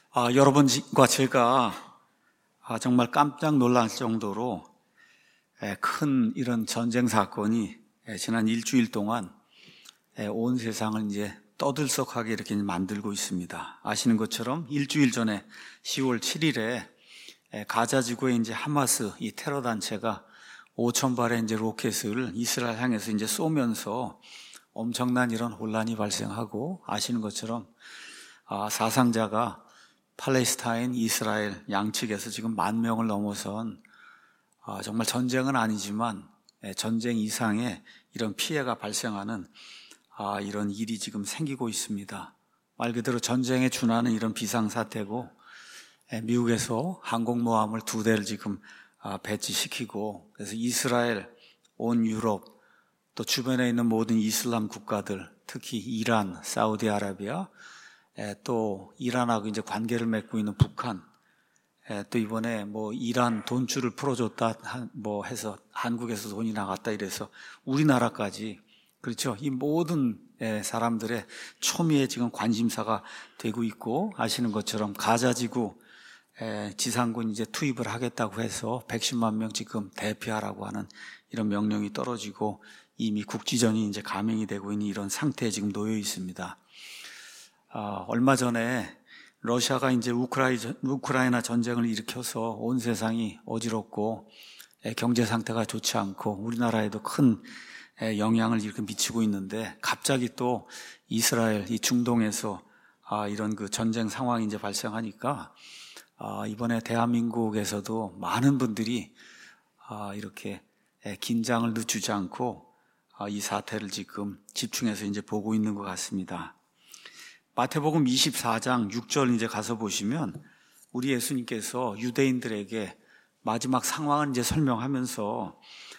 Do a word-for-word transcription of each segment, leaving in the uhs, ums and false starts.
아, 여러분과 제가 아, 정말 깜짝 놀랄 정도로 에, 큰 이런 전쟁 사건이 에, 지난 일주일 동안 에, 온 세상을 이제 떠들썩하게 이렇게 만들고 있습니다. 아시는 것처럼 일주일 전에 시월 칠일에 에, 가자 지구에 이제 하마스 이 테러 단체가 오천 발의 이제 로켓을 이스라엘 향해서 이제 쏘면서 엄청난 이런 혼란이 발생하고, 아시는 것처럼 아, 사상자가 팔레스타인, 이스라엘 양측에서 지금 만 명을 넘어선 아, 정말 전쟁은 아니지만 전쟁 이상의 이런 피해가 발생하는 아, 이런 일이 지금 생기고 있습니다. 말 그대로 전쟁에 준하는 이런 비상사태고, 미국에서 항공모함을 두 대를 지금 아, 배치시키고, 그래서 이스라엘, 온 유럽, 또 주변에 있는 모든 이슬람 국가들, 특히 이란, 사우디아라비아, 또 이란하고 이제 관계를 맺고 있는 북한, 또 이번에 뭐 이란 돈줄을 풀어줬다 뭐 해서 한국에서 돈이 나갔다 이래서 우리나라까지, 그렇죠, 이 모든 사람들의 초미에 지금 관심사가 되고 있고, 아시는 것처럼 가자지구 지상군 이제 투입을 하겠다고 해서 백십만 명 지금 대피하라고 하는 이런 명령이 떨어지고 이미 국지전이 이제 감행이 되고 있는 이런 상태에 지금 놓여 있습니다. 아, 얼마 전에 러시아가 이제 우크라이, 우크라이나 전쟁을 일으켜서 온 세상이 어지럽고 경제 상태가 좋지 않고 우리나라에도 큰 영향을 이렇게 미치고 있는데, 갑자기 또 이스라엘, 이 중동에서 아, 이런 그 전쟁 상황이 이제 발생하니까 아, 이번에 대한민국에서도 많은 분들이 아, 이렇게 긴장을 늦추지 않고 아, 이 사태를 지금 집중해서 이제 보고 있는 것 같습니다. 마태복음 이십사 장 육 절 이제 가서 보시면 우리 예수님께서 유대인들에게 마지막 상황을 이제 설명하면서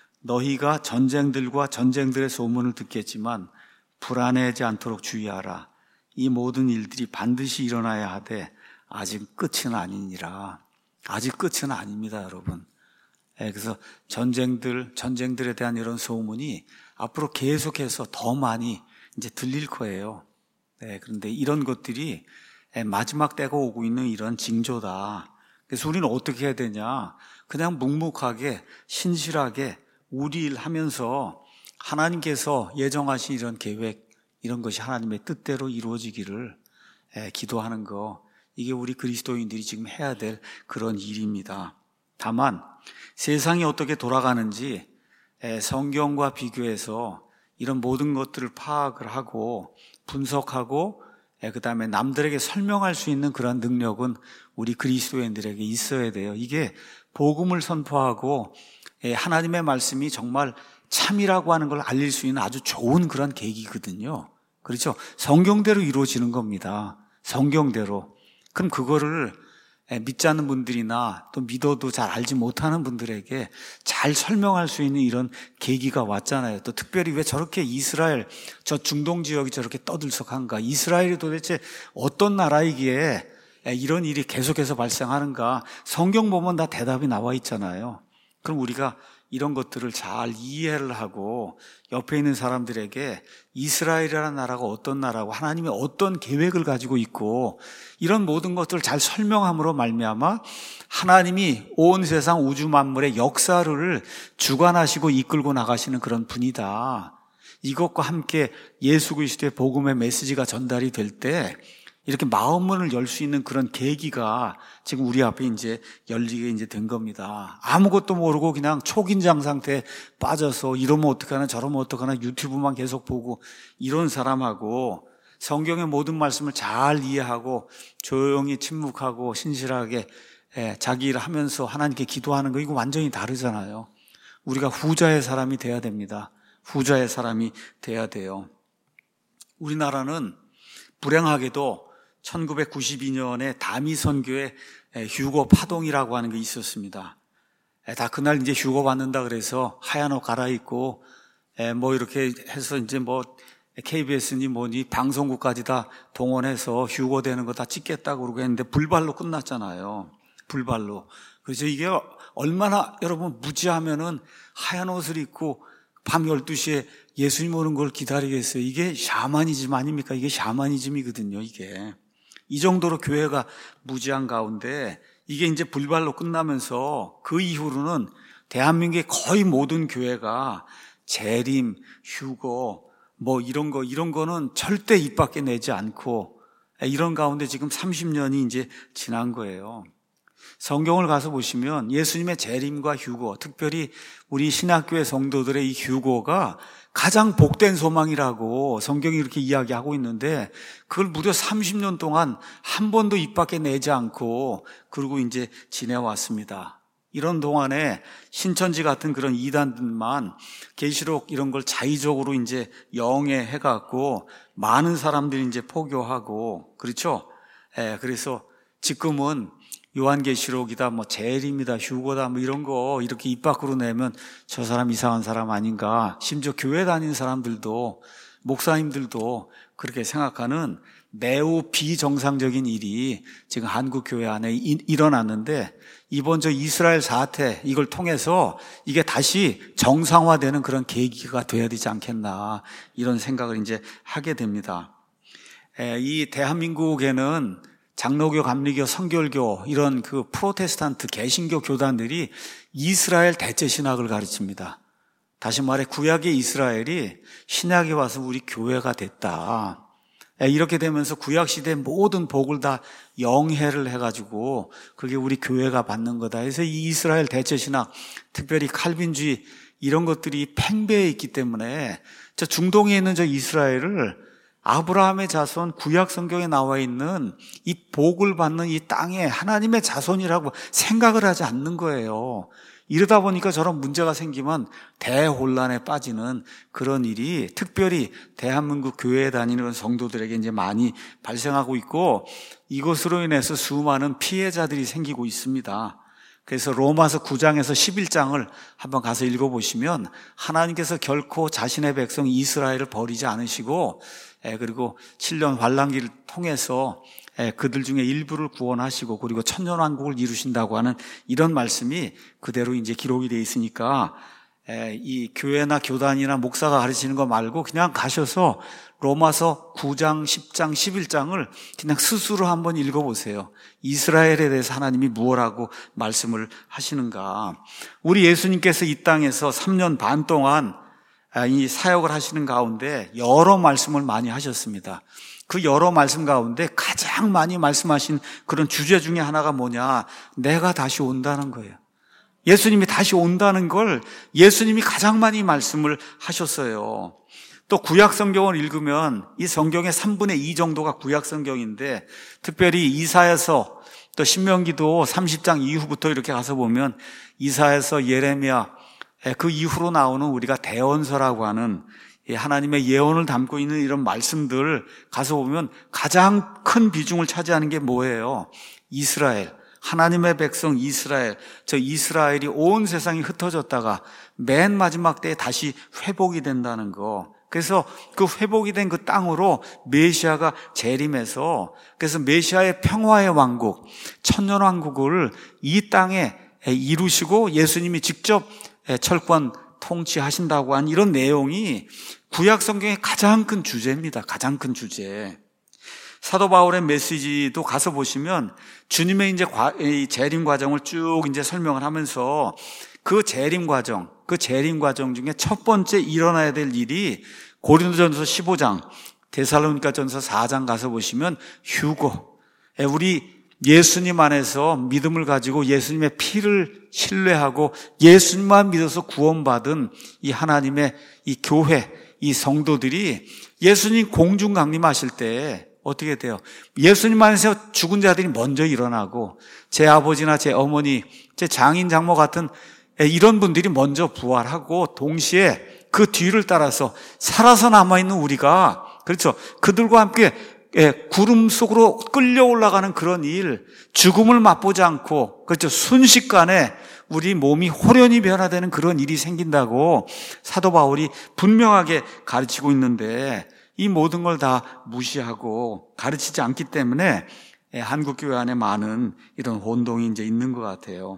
너희가 전쟁들과 전쟁들의 소문을 듣겠지만 불안해하지 않도록 주의하라. 이 모든 일들이 반드시 일어나야 하되 아직 끝은 아니니라. 아직 끝은 아닙니다, 여러분. 예, 그래서 전쟁들, 전쟁들에 대한 이런 소문이 앞으로 계속해서 더 많이 이제 들릴 거예요. 네, 그런데 이런 것들이 마지막 때가 오고 있는 이런 징조다. 그래서 우리는 어떻게 해야 되냐? 그냥 묵묵하게 신실하게 우리 일 하면서 하나님께서 예정하신 이런 계획, 이런 것이 하나님의 뜻대로 이루어지기를 기도하는 거, 이게 우리 그리스도인들이 지금 해야 될 그런 일입니다. 다만 세상이 어떻게 돌아가는지 성경과 비교해서 이런 모든 것들을 파악을 하고 분석하고 그 다음에 남들에게 설명할 수 있는 그런 능력은 우리 그리스도인들에게 있어야 돼요. 이게 복음을 선포하고 하나님의 말씀이 정말 참이라고 하는 걸 알릴 수 있는 아주 좋은 그런 계기거든요. 그렇죠? 성경대로 이루어지는 겁니다. 성경대로. 그럼 그거를 믿지 않는 분들이나 또 믿어도 잘 알지 못하는 분들에게 잘 설명할 수 있는 이런 계기가 왔잖아요. 또 특별히 왜 저렇게 이스라엘, 저 중동 지역이 저렇게 떠들썩한가? 이스라엘이 도대체 어떤 나라이기에 이런 일이 계속해서 발생하는가? 성경 보면 다 대답이 나와 있잖아요. 그럼 우리가 이런 것들을 잘 이해를 하고 옆에 있는 사람들에게 이스라엘이라는 나라가 어떤 나라고 하나님이 어떤 계획을 가지고 있고 이런 모든 것들을 잘 설명함으로 말미암아 하나님이 온 세상 우주 만물의 역사를 주관하시고 이끌고 나가시는 그런 분이다. 이것과 함께 예수 그리스도의 복음의 메시지가 전달이 될 때 이렇게 마음문을 열 수 있는 그런 계기가 지금 우리 앞에 이제 열리게 이제 된 겁니다. 아무것도 모르고 그냥 초긴장 상태에 빠져서 이러면 어떡하나 저러면 어떡하나 유튜브만 계속 보고 이런 사람하고 성경의 모든 말씀을 잘 이해하고 조용히 침묵하고 신실하게 자기 일을 하면서 하나님께 기도하는 거, 이거 완전히 다르잖아요. 우리가 후자의 사람이 돼야 됩니다. 후자의 사람이 돼야 돼요. 우리나라는 불행하게도 천구백구십이 년에 다미 선교에 휴거 파동이라고 하는 게 있었습니다. 다 그날 이제 휴거 받는다 그래서 하얀 옷 갈아입고 뭐 이렇게 해서 이제 뭐 케이비에스니 뭐니 방송국까지 다 동원해서 휴거되는 거 다 찍겠다고 그러고 했는데 불발로 끝났잖아요. 불발로. 그래서 이게 얼마나 여러분 무지하면은 하얀 옷을 입고 밤 열두 시에 예수님 오는 걸 기다리겠어요. 이게 샤머니즘 아닙니까? 이게 샤머니즘이거든요, 이게. 이 정도로 교회가 무지한 가운데 이게 이제 불발로 끝나면서 그 이후로는 대한민국의 거의 모든 교회가 재림, 휴거, 뭐 이런 거, 이런 거는 절대 입 밖에 내지 않고 이런 가운데 지금 삼십 년이 이제 지난 거예요. 성경을 가서 보시면 예수님의 재림과 휴거, 특별히 우리 신학교의 성도들의 이 휴거가 가장 복된 소망이라고 성경이 이렇게 이야기하고 있는데 그걸 무려 삼십 년 동안 한 번도 입 밖에 내지 않고 그러고 이제 지내왔습니다. 이런 동안에 신천지 같은 그런 이단들만 계시록 이런 걸 자의적으로 이제 영해해 갖고 많은 사람들이 이제 포교하고 그렇죠? 예, 그래서 지금은 요한계시록이다, 뭐 재림이다, 휴거다, 뭐 이런 거 이렇게 입 밖으로 내면 저 사람 이상한 사람 아닌가. 심지어 교회 다니는 사람들도 목사님들도 그렇게 생각하는 매우 비정상적인 일이 지금 한국 교회 안에 이, 일어났는데 이번 저 이스라엘 사태 이걸 통해서 이게 다시 정상화되는 그런 계기가 돼야 되지 않겠나 이런 생각을 이제 하게 됩니다. 에, 이 대한민국에는 장로교, 감리교, 성결교 이런 그 프로테스탄트 개신교 교단들이 이스라엘 대체 신학을 가르칩니다. 다시 말해 구약의 이스라엘이 신약에 와서 우리 교회가 됐다. 이렇게 되면서 구약시대의 모든 복을 다 영해를 해가지고 그게 우리 교회가 받는 거다. 그래서 이 이스라엘 대체신학, 특별히 칼빈주의 이런 것들이 팽배해 있기 때문에 저 중동에 있는 저 이스라엘을 아브라함의 자손, 구약 성경에 나와 있는 이 복을 받는 이 땅에 하나님의 자손이라고 생각을 하지 않는 거예요. 이러다 보니까 저런 문제가 생기면 대혼란에 빠지는 그런 일이 특별히 대한민국 교회에 다니는 성도들에게 이제 많이 발생하고 있고 이것으로 인해서 수많은 피해자들이 생기고 있습니다. 그래서 로마서 구 장에서 십일 장을 한번 가서 읽어보시면 하나님께서 결코 자신의 백성 이스라엘을 버리지 않으시고 그리고 칠 년 환란기를 통해서 그들 중에 일부를 구원하시고 그리고 천년왕국을 이루신다고 하는 이런 말씀이 그대로 이제 기록이 되어 있으니까 이 교회나 교단이나 목사가 가르치는 거 말고 그냥 가셔서 로마서 구 장, 십 장, 십일 장을 그냥 스스로 한번 읽어보세요. 이스라엘에 대해서 하나님이 무엇라고 말씀을 하시는가. 우리 예수님께서 이 땅에서 삼 년 반 동안 이 사역을 하시는 가운데 여러 말씀을 많이 하셨습니다. 그 여러 말씀 가운데 가장 많이 말씀하신 그런 주제 중에 하나가 뭐냐? 내가 다시 온다는 거예요. 예수님이 다시 온다는 걸 예수님이 가장 많이 말씀을 하셨어요. 또 구약 성경을 읽으면 이 성경의 삼분의 이 정도가 구약 성경인데 특별히 이사야서 또 신명기도 삼십 장 이후부터 이렇게 가서 보면 이사야서, 예레미야 그 이후로 나오는 우리가 대언서라고 하는 하나님의 예언을 담고 있는 이런 말씀들 가서 보면 가장 큰 비중을 차지하는 게 뭐예요? 이스라엘, 하나님의 백성 이스라엘. 저 이스라엘이 온 세상이 흩어졌다가 맨 마지막 때에 다시 회복이 된다는 거. 그래서 그 회복이 된 그 땅으로 메시아가 재림해서 그래서 메시아의 평화의 왕국, 천년왕국을 이 땅에 이루시고 예수님이 직접 철권 통치하신다고 한 이런 내용이 구약 성경의 가장 큰 주제입니다. 가장 큰 주제. 사도 바울의 메시지도 가서 보시면 주님의 이제 재림 과정을 쭉 이제 설명을 하면서 그 재림 과정, 그 재림 과정 중에 첫 번째 일어나야 될 일이 고린도전서 십오 장, 데살로니가전서 사 장 가서 보시면 휴거. 우리 예수님 안에서 믿음을 가지고 예수님의 피를 신뢰하고 예수님만 믿어서 구원받은 이 하나님의 이 교회, 이 성도들이 예수님 공중 강림하실 때 어떻게 돼요? 예수님 안에서 죽은 자들이 먼저 일어나고 제 아버지나 제 어머니, 제 장인 장모 같은 이런 분들이 먼저 부활하고 동시에 그 뒤를 따라서 살아서 남아있는 우리가 그렇죠. 그들과 함께 예, 구름 속으로 끌려 올라가는 그런 일, 죽음을 맛보지 않고, 그렇죠. 순식간에 우리 몸이 호련히 변화되는 그런 일이 생긴다고 사도 바울이 분명하게 가르치고 있는데, 이 모든 걸 다 무시하고 가르치지 않기 때문에 예, 한국교회 안에 많은 이런 혼동이 이제 있는 것 같아요.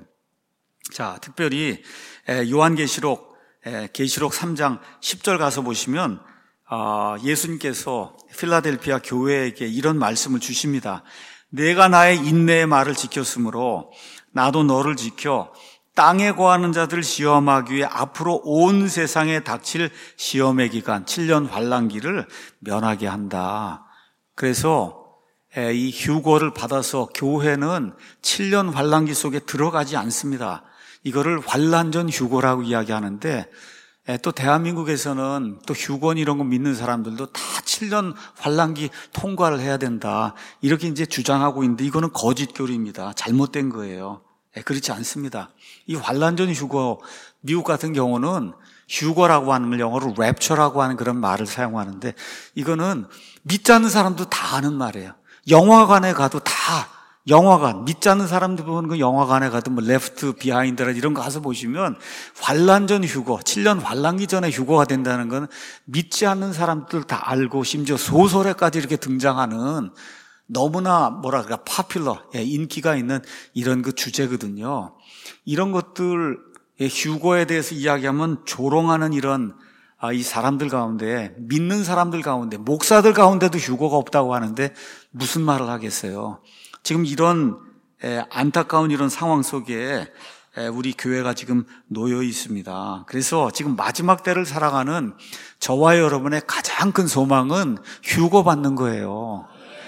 자, 특별히 예, 요한계시록, 예, 계시록 삼 장 십 절 가서 보시면, 예수님께서 필라델피아 교회에게 이런 말씀을 주십니다. 내가 나의 인내의 말을 지켰으므로 나도 너를 지켜 땅에 거하는 자들을 시험하기 위해 앞으로 온 세상에 닥칠 시험의 기간 칠 년 환난기를 면하게 한다. 그래서 이 휴거를 받아서 교회는 칠 년 환난기 속에 들어가지 않습니다. 이거를 환난전 휴거라고 이야기하는데, 또 대한민국에서는 또 휴건 이런 거 믿는 사람들도 다 칠 년 환난기 통과를 해야 된다, 이렇게 이제 주장하고 있는데, 이거는 거짓 교리입니다. 잘못된 거예요. 그렇지 않습니다. 이 환난전 휴거, 미국 같은 경우는 휴거라고 하는 걸 영어로 랩처라고 하는 그런 말을 사용하는데, 이거는 믿지 않는 사람도 다 아는 말이에요. 영화관에 가도 다, 영화관, 믿지 않는 사람들 보는 그 영화관에 가도 뭐 레프트 비하인드라 이런 거 가서 보시면 환난전 휴거, 칠 년 환난기 전에 휴거가 된다는 건 믿지 않는 사람들 다 알고, 심지어 소설에까지 이렇게 등장하는 너무나 뭐라 그럴까 파퓰러, 인기가 있는 이런 그 주제거든요. 이런 것들, 휴거에 대해서 이야기하면 조롱하는 이런 아, 이 사람들 가운데, 믿는 사람들 가운데, 목사들 가운데도 휴거가 없다고 하는데 무슨 말을 하겠어요. 지금 이런 안타까운 이런 상황 속에 우리 교회가 지금 놓여 있습니다. 그래서 지금 마지막 때를 살아가는 저와 여러분의 가장 큰 소망은 휴거 받는 거예요.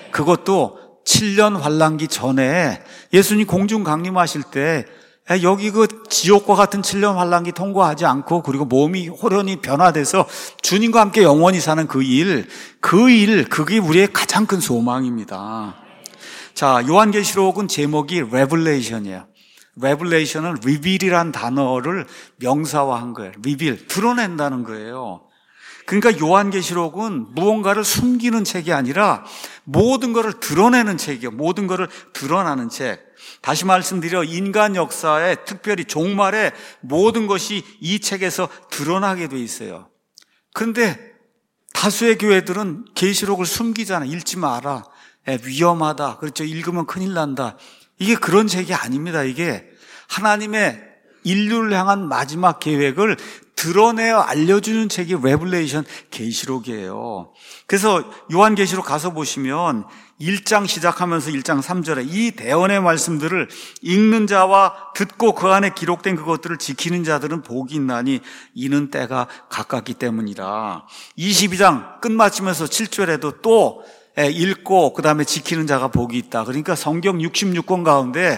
그것도 칠 년 환난기 전에 예수님 공중 강림하실 때 여기 그 지옥과 같은 칠 년 환난기 통과하지 않고, 그리고 몸이 호련히 변화돼서 주님과 함께 영원히 사는 그 일, 그 일, 그게 우리의 가장 큰 소망입니다. 자, 요한계시록은 제목이 레블레이션이에요. 레블레이션은 리빌이란 단어를 명사화한 거예요. 리빌, 드러낸다는 거예요. 그러니까 요한계시록은 무언가를 숨기는 책이 아니라 모든 것을 드러내는 책이에요. 모든 것을 드러나는 책. 다시 말씀드려, 인간 역사에, 특별히 종말에 모든 것이 이 책에서 드러나게 돼 있어요. 그런데 다수의 교회들은 계시록을 숨기잖아. 읽지 마라. 위험하다. 그렇죠. 읽으면 큰일 난다. 이게 그런 책이 아닙니다. 이게 하나님의 인류를 향한 마지막 계획을 드러내어 알려주는 책이 레블레이션, 계시록이에요. 그래서 요한계시록 가서 보시면 일 장 시작하면서 일 장 삼 절에 이 대언의 말씀들을 읽는 자와 듣고 그 안에 기록된 그것들을 지키는 자들은 복이 있나니 이는 때가 가깝기 때문이라. 이십이 장 끝마치면서 칠 절에도 또 읽고 그 다음에 지키는 자가 복이 있다. 그러니까 성경 육십육 권 가운데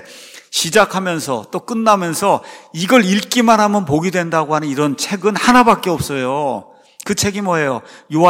시작하면서 또 끝나면서 이걸 읽기만 하면 복이 된다고 하는 이런 책은 하나밖에 없어요. 그 책이 뭐예요?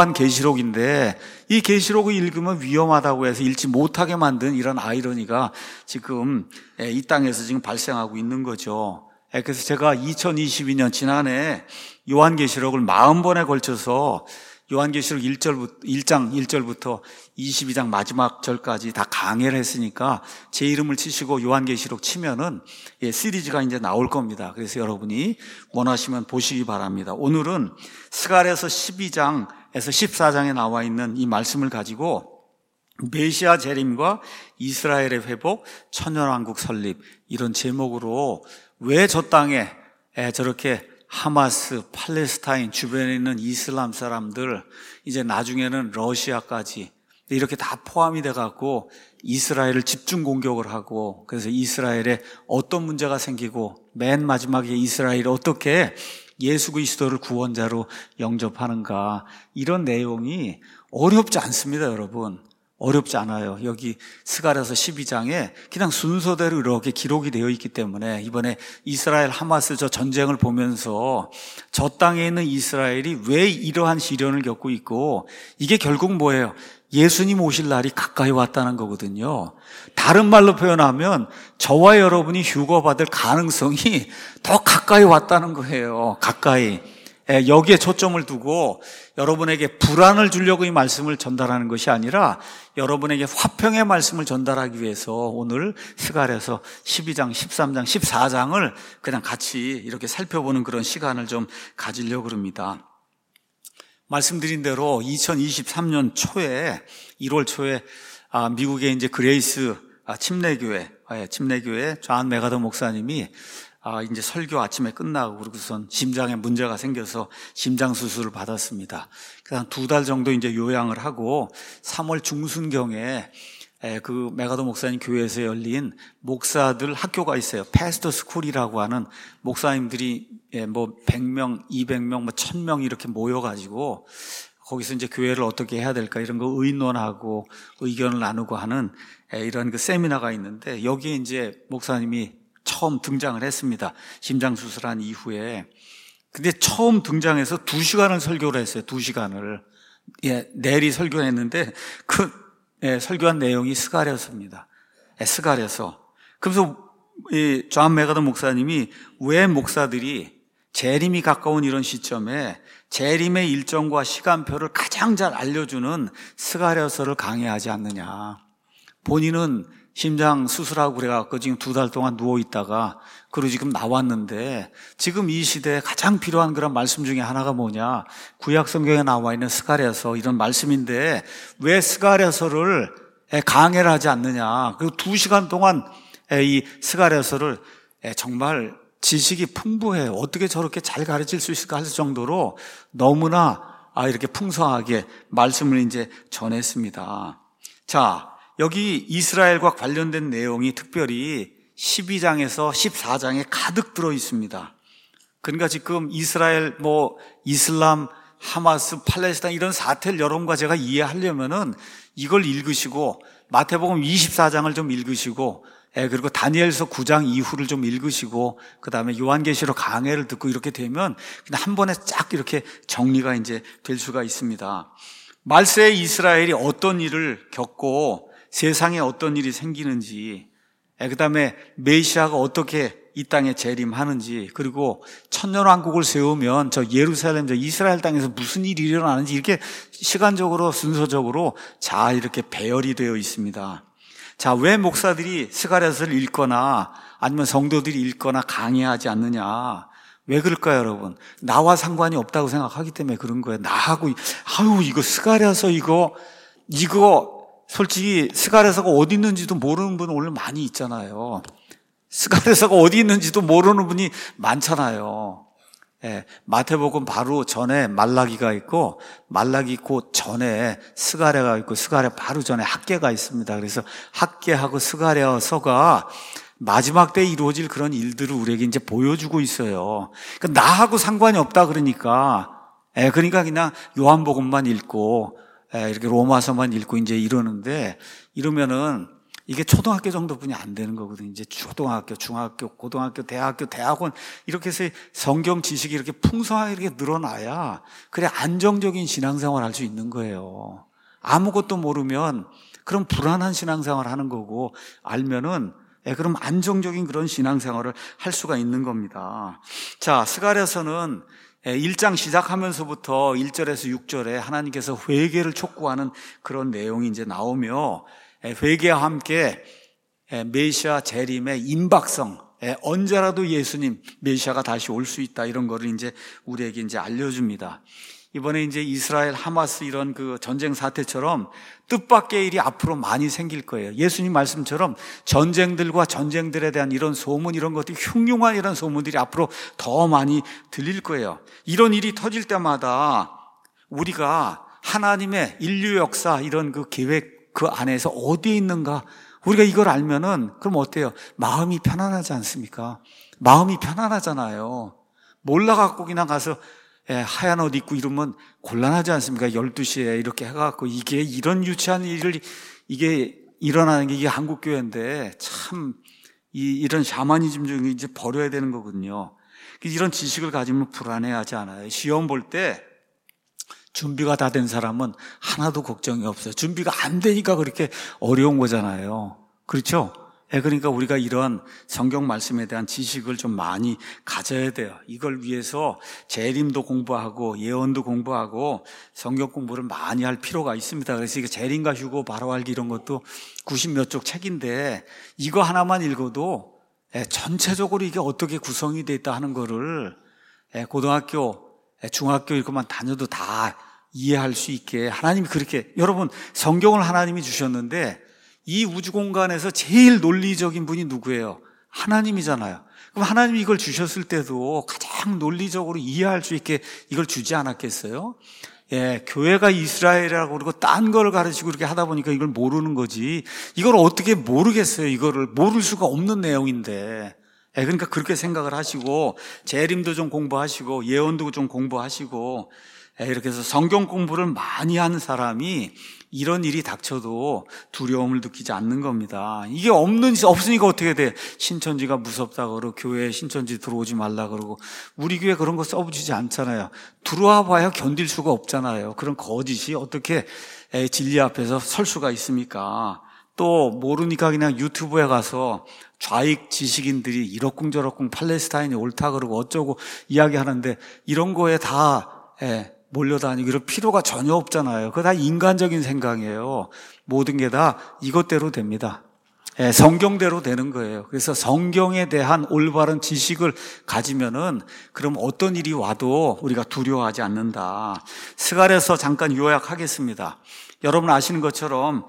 요한계시록인데, 이 계시록을 읽으면 위험하다고 해서 읽지 못하게 만든 이런 아이러니가 지금 이 땅에서 지금 발생하고 있는 거죠. 그래서 제가 이천이십이 년 지난해 요한계시록을 사십 번에 걸쳐서 요한계시록 일 절부터, 일 장 일 절부터 이십이 장 마지막 절까지 다 강해를 했으니까 제 이름을 치시고 요한계시록 치면은 예, 시리즈가 이제 나올 겁니다. 그래서 여러분이 원하시면 보시기 바랍니다. 오늘은 스가랴서 십이 장에서 십사 장에 나와 있는 이 말씀을 가지고 메시아 재림과 이스라엘의 회복, 천년왕국 설립, 이런 제목으로 왜 저 땅에 저렇게 하마스, 팔레스타인 주변에 있는 이슬람 사람들, 이제 나중에는 러시아까지 이렇게 다 포함이 돼갖고 이스라엘을 집중 공격을 하고, 그래서 이스라엘에 어떤 문제가 생기고 맨 마지막에 이스라엘이 어떻게 예수 그리스도를 구원자로 영접하는가, 이런 내용이 어렵지 않습니다. 여러분, 어렵지 않아요. 여기 스가랴서 십이 장에 그냥 순서대로 이렇게 기록이 되어 있기 때문에 이번에 이스라엘 하마스 저 전쟁을 보면서 저 땅에 있는 이스라엘이 왜 이러한 시련을 겪고 있고, 이게 결국 뭐예요? 예수님 오실 날이 가까이 왔다는 거거든요. 다른 말로 표현하면 저와 여러분이 휴거받을 가능성이 더 가까이 왔다는 거예요. 가까이. 여기에 초점을 두고 여러분에게 불안을 주려고 이 말씀을 전달하는 것이 아니라 여러분에게 화평의 말씀을 전달하기 위해서 오늘 스가랴서 십이 장, 십삼 장, 십사 장을 그냥 같이 이렇게 살펴보는 그런 시간을 좀 가지려고 합니다. 말씀드린 대로 이천이십삼 년 초에, 일월 초에 미국의 이제 그레이스 침례교회, 침례교회 존 메가더 목사님이 아, 이제 설교 아침에 끝나고 그러고선 심장에 문제가 생겨서 심장 수술을 받았습니다. 그래서 한 두 달 정도 이제 요양을 하고 삼월 중순경에 그 메가더 목사님 교회에서 열린 목사들 학교가 있어요. 패스터 스쿨이라고 하는 목사님들이 뭐 백 명, 이백 명, 뭐 천 명 이렇게 모여가지고 거기서 이제 교회를 어떻게 해야 될까 이런 거 의논하고 의견을 나누고 하는 이런 그 세미나가 있는데 여기에 이제 목사님이 처음 등장을 했습니다. 심장 수술한 이후에. 근데 처음 등장해서 두 시간을 설교를 했어요. 두 시간을. 예, 내리 설교를 했는데 그 예, 설교한 내용이 스가랴서입니다. 예, 스가랴서. 그래서 이 존 메가더 목사님이 왜 목사들이 재림이 가까운 이런 시점에 재림의 일정과 시간표를 가장 잘 알려주는 스가랴서를 강의하지 않느냐. 본인은 심장 수술하고 그래갖고 지금 두 달 동안 누워있다가 그리고 지금 나왔는데 지금 이 시대에 가장 필요한 그런 말씀 중에 하나가 뭐냐. 구약 성경에 나와 있는 스가랴서 이런 말씀인데 왜 스가랴서를 강의를 하지 않느냐. 그리고 두 시간 동안 이 스가랴서를 정말 지식이 풍부해요. 어떻게 저렇게 잘 가르칠 수 있을까 할 정도로 너무나 이렇게 풍성하게 말씀을 이제 전했습니다. 자, 여기 이스라엘과 관련된 내용이 특별히 십이 장에서 십사 장에 가득 들어 있습니다. 그러니까 지금 이스라엘, 뭐 이슬람, 하마스, 팔레스타인 이런 사태를 여러분과 제가 이해하려면은 이걸 읽으시고 마태복음 이십사 장을 좀 읽으시고 예, 그리고 다니엘서 구 장 이후를 좀 읽으시고 그 다음에 요한계시록 강해를 듣고 이렇게 되면 그냥 한 번에 쫙 이렇게 정리가 이제 될 수가 있습니다. 말세의 이스라엘이 어떤 일을 겪고 세상에 어떤 일이 생기는지, 그 다음에 메시아가 어떻게 이 땅에 재림하는지, 그리고 천년왕국을 세우면 저 예루살렘, 저 이스라엘 땅에서 무슨 일이 일어나는지 이렇게 시간적으로 순서적으로 잘 이렇게 배열이 되어 있습니다. 자, 왜 목사들이 스가랴서를 읽거나 아니면 성도들이 읽거나 강의하지 않느냐? 왜 그럴까요, 여러분? 나와 상관이 없다고 생각하기 때문에 그런 거예요. 나하고, 아유, 이거 스가랴서 이거, 이거, 솔직히 스가랴서가 어디 있는지도 모르는 분 오늘 많이 있잖아요. 스가랴서가 어디 있는지도 모르는 분이 많잖아요. 예, 마태복음 바로 전에 말라기가 있고 말라기 곧 전에 스가랴가 있고 스가랴 바로 전에 학개가 있습니다. 그래서 학개하고 스가랴서가 마지막 때에 이루어질 그런 일들을 우리에게 이제 보여주고 있어요. 그러니까 나하고 상관이 없다 그러니까, 예, 그러니까 그냥 요한복음만 읽고 이렇게 로마서만 읽고 이제 이러는데 이러면은 이게 초등학교 정도뿐이 안 되는 거거든요. 이제 초등학교, 중학교, 고등학교, 대학교, 대학원 이렇게 해서 성경 지식이 이렇게 풍성하게 이렇게 늘어나야 그래 안정적인 신앙생활 할 수 있는 거예요. 아무것도 모르면 그럼 불안한 신앙생활 하는 거고 알면은 예, 그럼 안정적인 그런 신앙생활을 할 수가 있는 겁니다. 자, 스가랴서는 일 장 시작하면서부터 일 절에서 육 절에 하나님께서 회개를 촉구하는 그런 내용이 이제 나오며 회개와 함께 메시아 재림의 임박성, 언제라도 예수님 메시아가 다시 올 수 있다 이런 거를 이제 우리에게 이제 알려줍니다. 이번에 이제 이스라엘 하마스 이런 그 전쟁 사태처럼 뜻밖의 일이 앞으로 많이 생길 거예요. 예수님 말씀처럼 전쟁들과 전쟁들에 대한 이런 소문, 이런 것들이 흉흉한 이런 소문들이 앞으로 더 많이 들릴 거예요. 이런 일이 터질 때마다 우리가 하나님의 인류 역사 이런 그 계획 그 안에서 어디에 있는가, 우리가 이걸 알면은 그럼 어때요? 마음이 편안하지 않습니까? 마음이 편안하잖아요. 몰라갖고 그냥 가서 예, 하얀 옷 입고 이러면 곤란하지 않습니까? 열두 시에 이렇게 해갖고 이게 이런 유치한 일을 이게 일어나는 게 이게 한국교회인데 참 이, 이런 샤머니즘 중에 이제 버려야 되는 거거든요. 이런 지식을 가지면 불안해하지 않아요. 시험 볼 때 준비가 다 된 사람은 하나도 걱정이 없어요. 준비가 안 되니까 그렇게 어려운 거잖아요. 그렇죠? 예, 그러니까 우리가 이런 성경 말씀에 대한 지식을 좀 많이 가져야 돼요. 이걸 위해서 재림도 공부하고 예언도 공부하고 성경 공부를 많이 할 필요가 있습니다. 그래서 이게 재림과 휴거 바로 알기 이런 것도 구십 몇 쪽 책인데 이거 하나만 읽어도 예, 전체적으로 이게 어떻게 구성이 되어 있다 하는 거를 예, 고등학교, 예, 중학교 이거만 다녀도 다 이해할 수 있게 하나님이 그렇게, 여러분 성경을 하나님이 주셨는데 이 우주 공간에서 제일 논리적인 분이 누구예요? 하나님이잖아요. 그럼 하나님이 이걸 주셨을 때도 가장 논리적으로 이해할 수 있게 이걸 주지 않았겠어요? 예, 교회가 이스라엘이라고 그러고 딴 걸 가르치고 이렇게 하다 보니까 이걸 모르는 거지. 이걸 어떻게 모르겠어요? 이거를 모를 수가 없는 내용인데. 예, 그러니까 그렇게 생각을 하시고 재림도 좀 공부하시고 예언도 좀 공부하시고 예, 이렇게 해서 성경 공부를 많이 한 사람이 이런 일이 닥쳐도 두려움을 느끼지 않는 겁니다. 이게 없는, 없으니까 어떻게 돼? 신천지가 무섭다 그러고 교회에 신천지 들어오지 말라 그러고 우리 교회 그런 거 써주지 않잖아요. 들어와 봐야 견딜 수가 없잖아요. 그런 거짓이 어떻게 진리 앞에서 설 수가 있습니까? 또 모르니까 그냥 유튜브에 가서 좌익 지식인들이 이러쿵저러쿵 팔레스타인이 옳다 그러고 어쩌고 이야기하는데 이런 거에 다 예, 몰려다니고 이럴 필요가 전혀 없잖아요. 그거 다 인간적인 생각이에요. 모든 게 다 이것대로 됩니다. 예, 성경대로 되는 거예요. 그래서 성경에 대한 올바른 지식을 가지면은 그럼 어떤 일이 와도 우리가 두려워하지 않는다. 스가랴서 잠깐 요약하겠습니다. 여러분 아시는 것처럼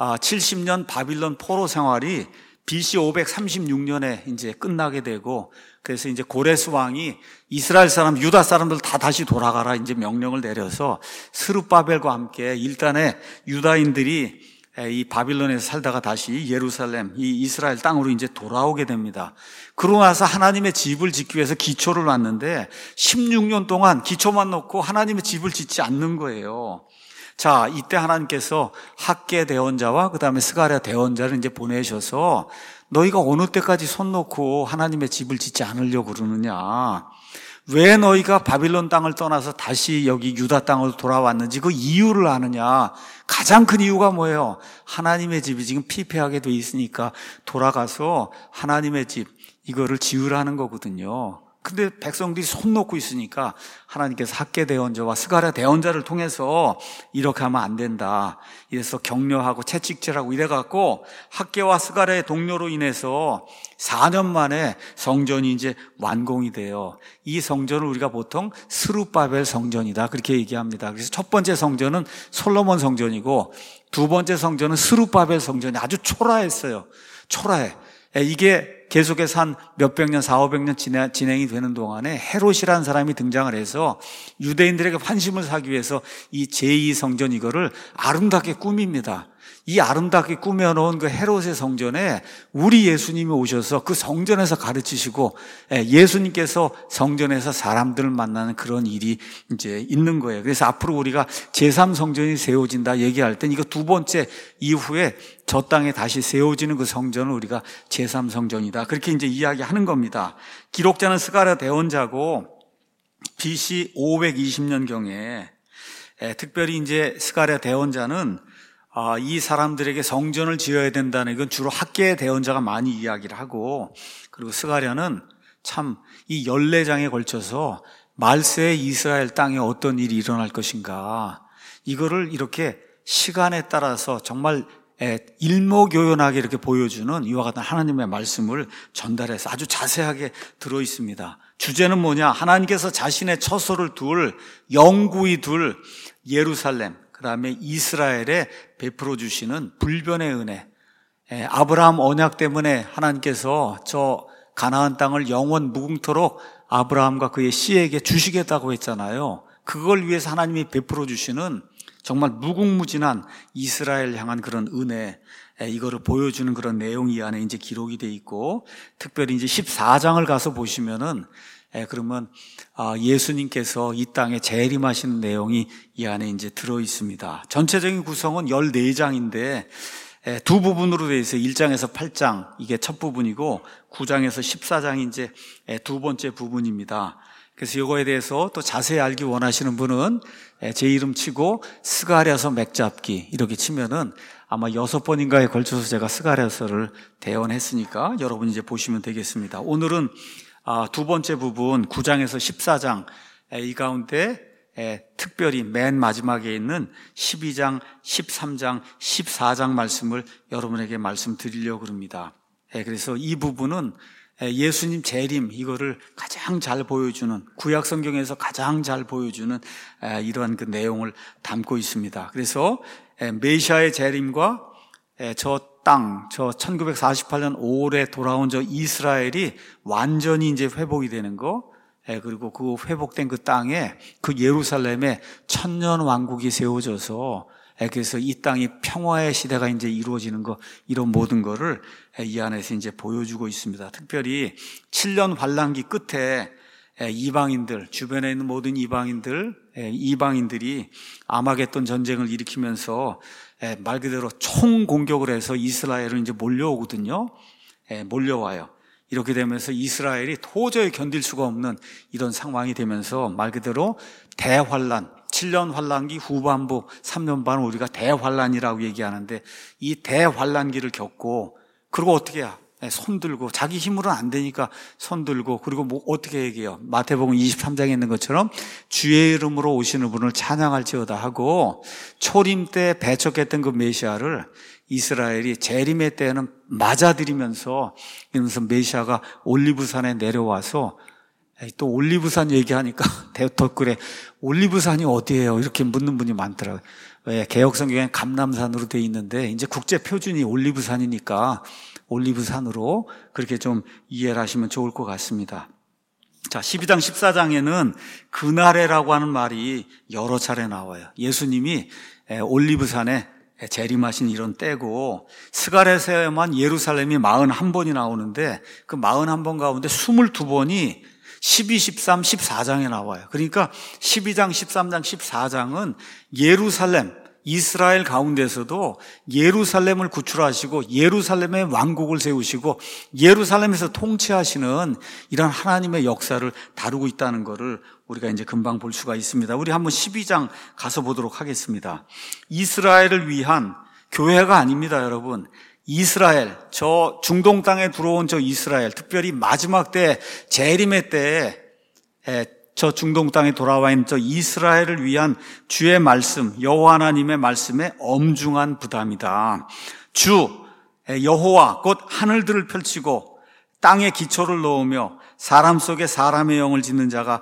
칠십 년 바빌론 포로 생활이 비씨 오백삼십육 년에 이제 끝나게 되고 그래서 이제 고레스 왕이 이스라엘 사람, 유다 사람들 다 다시 돌아가라 이제 명령을 내려서 스룹바벨과 함께 일단에 유다인들이 이 바빌론에서 살다가 다시 예루살렘, 이 이스라엘 땅으로 이제 돌아오게 됩니다. 그러고 나서 하나님의 집을 짓기 위해서 기초를 놨는데 십육 년 동안 기초만 놓고 하나님의 집을 짓지 않는 거예요. 자, 이때 하나님께서 학계 대언자와 그 다음에 스가랴 대언자를 이제 보내셔서 너희가 어느 때까지 손 놓고 하나님의 집을 짓지 않으려고 그러느냐. 왜 너희가 바빌론 땅을 떠나서 다시 여기 유다 땅으로 돌아왔는지 그 이유를 아느냐. 가장 큰 이유가 뭐예요? 하나님의 집이 지금 피폐하게 돼 있으니까 돌아가서 하나님의 집 이거를 지으라는 거거든요. 근데 백성들이 손 놓고 있으니까 하나님께서 학계 대언자와 스가랴 대언자를 통해서 이렇게 하면 안 된다. 이래서 격려하고 채찍질하고 이래갖고 학계와 스가랴의 동료로 인해서 사 년 만에 성전이 이제 완공이 돼요. 이 성전을 우리가 보통 스룹바벨 성전이다 그렇게 얘기합니다. 그래서 첫 번째 성전은 솔로몬 성전이고 두 번째 성전은 스룹바벨 성전이 아주 초라했어요. 초라해. 이게 계속해서 한 몇백 년, 사오백 년 진행이 되는 동안에 헤롯이라는 사람이 등장을 해서 유대인들에게 환심을 사기 위해서 이 제이 성전 이거를 아름답게 꾸밉니다. 이 아름답게 꾸며놓은 그 헤롯의 성전에 우리 예수님이 오셔서 그 성전에서 가르치시고 예수님께서 성전에서 사람들을 만나는 그런 일이 이제 있는 거예요. 그래서 앞으로 우리가 제삼 성전이 세워진다 얘기할 땐 이거 두 번째 이후에 저 땅에 다시 세워지는 그 성전을 우리가 제삼 성전이다. 그렇게 이제 이야기하는 겁니다. 기록자는 스가랴 대언자고 비씨 오백이십 년경에 특별히 이제 스가랴 대언자는 이 사람들에게 성전을 지어야 된다는 건 주로 학계의 대언자가 많이 이야기를 하고 그리고 스가랴는 참 이 열네 장에 걸쳐서 말세의 이스라엘 땅에 어떤 일이 일어날 것인가 이거를 이렇게 시간에 따라서 정말 일목요연하게 이렇게 보여주는 이와 같은 하나님의 말씀을 전달해서 아주 자세하게 들어있습니다. 주제는 뭐냐? 하나님께서 자신의 처소를 둘, 영구히 둘 예루살렘 그 다음에 이스라엘에 베풀어 주시는 불변의 은혜. 아브라함 언약 때문에 하나님께서 저 가나안 땅을 영원 무궁토록 아브라함과 그의 씨에게 주시겠다고 했잖아요. 그걸 위해서 하나님이 베풀어 주시는 정말 무궁무진한 이스라엘 향한 그런 은혜, 이거를 보여주는 그런 내용이 이 안에 이제 기록이 돼 있고, 특별히 이제 십사 장을 가서 보시면은, 그러면 예수님께서 이 땅에 재림하시는 내용이 이 안에 이제 들어 있습니다. 전체적인 구성은 열네 장인데, 두 부분으로 되어 있어요. 일 장에서 팔 장, 이게 첫 부분이고, 구 장에서 십사 장이 이제 두 번째 부분입니다. 그래서 이거에 대해서 또 자세히 알기 원하시는 분은 제 이름 치고 스가랴서 맥잡기 이렇게 치면은 아마 여섯 번인가에 걸쳐서 제가 스가랴서를 대언했으니까 여러분 이제 보시면 되겠습니다. 오늘은 두 번째 부분 구 장에서 십사 장 이 가운데 특별히 맨 마지막에 있는 십이 장, 십삼 장, 십사 장 말씀을 여러분에게 말씀드리려고 합니다. 그래서 이 부분은 예수님 재림 이거를 가장 잘 보여주는 구약 성경에서 가장 잘 보여주는 이러한 그 내용을 담고 있습니다. 그래서 메시아의 재림과 저 땅, 저 천구백사십팔 년 오월에 돌아온 저 이스라엘이 완전히 이제 회복이 되는 거, 예, 그리고 그 회복된 그 땅에 그 예루살렘에 천년 왕국이 세워져서, 예, 그래서 이 땅이 평화의 시대가 이제 이루어지는 거, 이런 모든 거를 이 안에서 이제 보여주고 있습니다. 특별히 칠 년 환란기 끝에 이방인들, 주변에 있는 모든 이방인들, 이방인들이 아마겟돈 전쟁을 일으키면서 말 그대로 총공격을 해서 이스라엘은 이제 몰려오거든요. 몰려와요. 이렇게 되면서 이스라엘이 도저히 견딜 수가 없는 이런 상황이 되면서 말 그대로 대환란, 칠 년 환란기 후반부 삼 년 반 우리가 대환란이라고 얘기하는데, 이 대환란기를 겪고, 그리고 어떻게 해야? 손 들고, 자기 힘으로는 안 되니까 손 들고, 그리고 뭐 어떻게 얘기해요? 마태복음 이십삼 장에 있는 것처럼 주의 이름으로 오시는 분을 찬양할지어다 하고, 초림 때 배척했던 그 메시아를 이스라엘이 재림의 때에는 맞아들이면서, 이러면서 메시아가 올리브산에 내려와서, 또 올리브산 얘기하니까 댓글에 올리브산이 어디예요? 이렇게 묻는 분이 많더라고요. 왜? 개혁성경엔 감람산으로 돼 있는데 이제 국제 표준이 올리브산이니까 올리브산으로 그렇게 좀 이해를 하시면 좋을 것 같습니다. 자, 십이 장 십사 장에는 그날에라고 하는 말이 여러 차례 나와요. 예수님이 올리브산에 재림하신 이런 때고, 스가랴서에만 예루살렘이 사십일 번이 나오는데 그 사십일 번 가운데 이십이 번이 십이, 십삼, 십사 장에 나와요. 그러니까 십이 장, 십삼 장, 십사 장은 예루살렘, 이스라엘 가운데서도 예루살렘을 구출하시고 예루살렘의 왕국을 세우시고 예루살렘에서 통치하시는 이런 하나님의 역사를 다루고 있다는 것을 우리가 이제 금방 볼 수가 있습니다. 우리 한번 십이 장 가서 보도록 하겠습니다. 이스라엘을 위한 교회가 아닙니다, 여러분. 이스라엘, 저 중동 땅에 들어온 저 이스라엘, 특별히 마지막 때 재림의 때에 저 중동 땅에 돌아와 있는 저 이스라엘을 위한 주의 말씀, 여호와 하나님의 말씀에 엄중한 부담이다. 주 여호와 곧 하늘들을 펼치고 땅에 기초를 놓으며 사람 속에 사람의 영을 짓는 자가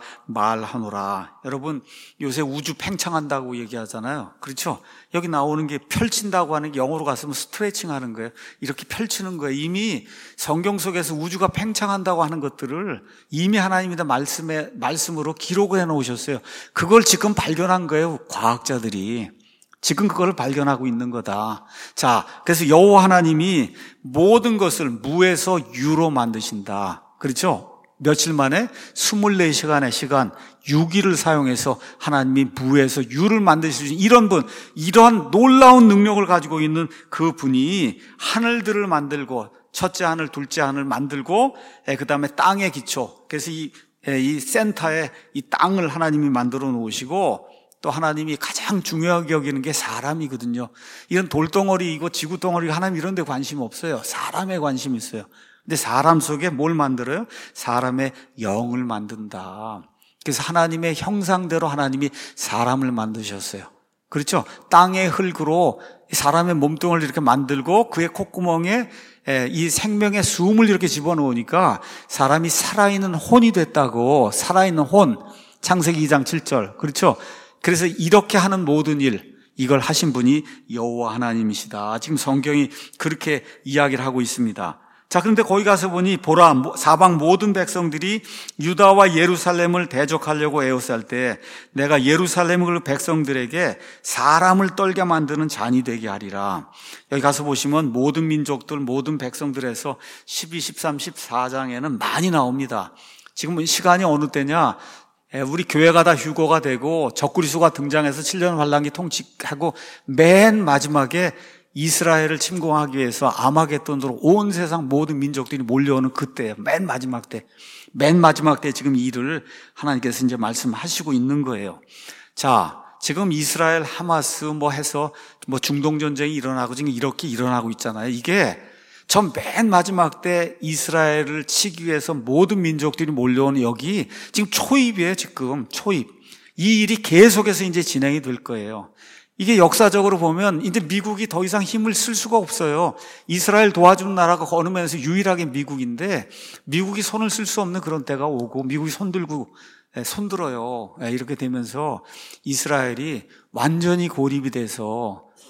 말하노라. 여러분, 요새 우주 팽창한다고 얘기하잖아요. 그렇죠? 여기 나오는 게 펼친다고 하는 게 영어로 갔으면 스트레칭 하는 거예요. 이렇게 펼치는 거예요. 이미 성경 속에서 우주가 팽창한다고 하는 것들을 이미 하나님의 말씀에, 말씀으로 기록을 해 놓으셨어요. 그걸 지금 발견한 거예요, 과학자들이. 지금 그걸 발견하고 있는 거다. 자, 그래서 여호와 하나님이 모든 것을 무에서 유로 만드신다. 그렇죠? 며칠 만에 이십사 시간의 시간, 육 일을 사용해서 하나님이 무에서 유를 만드시는 이런 분, 이러한 놀라운 능력을 가지고 있는 그 분이 하늘들을 만들고, 첫째 하늘, 둘째 하늘 만들고, 그 다음에 땅의 기초. 그래서 이, 이 센터에 이 땅을 하나님이 만들어 놓으시고, 또 하나님이 가장 중요하게 여기는 게 사람이거든요. 이런 돌덩어리이고 지구덩어리, 하나님 이런 데 관심 없어요. 사람에 관심이 있어요. 근데 사람 속에 뭘 만들어요? 사람의 영을 만든다. 그래서 하나님의 형상대로 하나님이 사람을 만드셨어요. 그렇죠? 땅의 흙으로 사람의 몸뚱이를 이렇게 만들고 그의 콧구멍에 이 생명의 숨을 이렇게 집어넣으니까 사람이 살아있는 혼이 됐다고. 살아있는 혼. 창세기 이 장 칠 절. 그렇죠? 그래서 이렇게 하는 모든 일, 이걸 하신 분이 여호와 하나님이시다. 지금 성경이 그렇게 이야기를 하고 있습니다. 자, 그런데 거기 가서 보니 보라, 사방 모든 백성들이 유다와 예루살렘을 대적하려고 에워쌀 때 내가 예루살렘을 백성들에게 사람을 떨게 만드는 잔이 되게 하리라. 여기 가서 보시면 모든 민족들, 모든 백성들에서 십이, 십삼, 십사 장에는 많이 나옵니다. 지금 시간이 어느 때냐? 우리 교회가 다 휴거가 되고 적그리스도가 등장해서 칠 년 환란기 통치하고 맨 마지막에 이스라엘을 침공하기 위해서 아마겟돈으로 온 세상 모든 민족들이 몰려오는 그때, 맨 마지막 때, 맨 마지막 때 지금 이 일을 하나님께서 이제 말씀하시고 있는 거예요. 자, 지금 이스라엘 하마스 뭐 해서 뭐 중동 전쟁이 일어나고 지금 이렇게 일어나고 있잖아요. 이게 전 맨 마지막 때 이스라엘을 치기 위해서 모든 민족들이 몰려오는 여기 지금 초입이에요, 지금 초입. 이 일이 계속해서 이제 진행이 될 거예요. 이게 역사적으로 보면 이제 미국이 더 이상 힘을 쓸 수가 없어요. 이스라엘 도와주는 나라가 어느 면에서 유일하게 미국인데 미국이 손을 쓸 수 없는 그런 때가 오고 미국이 손 들고 손 들어요. 이렇게 되면서 이스라엘이 완전히 고립이 돼서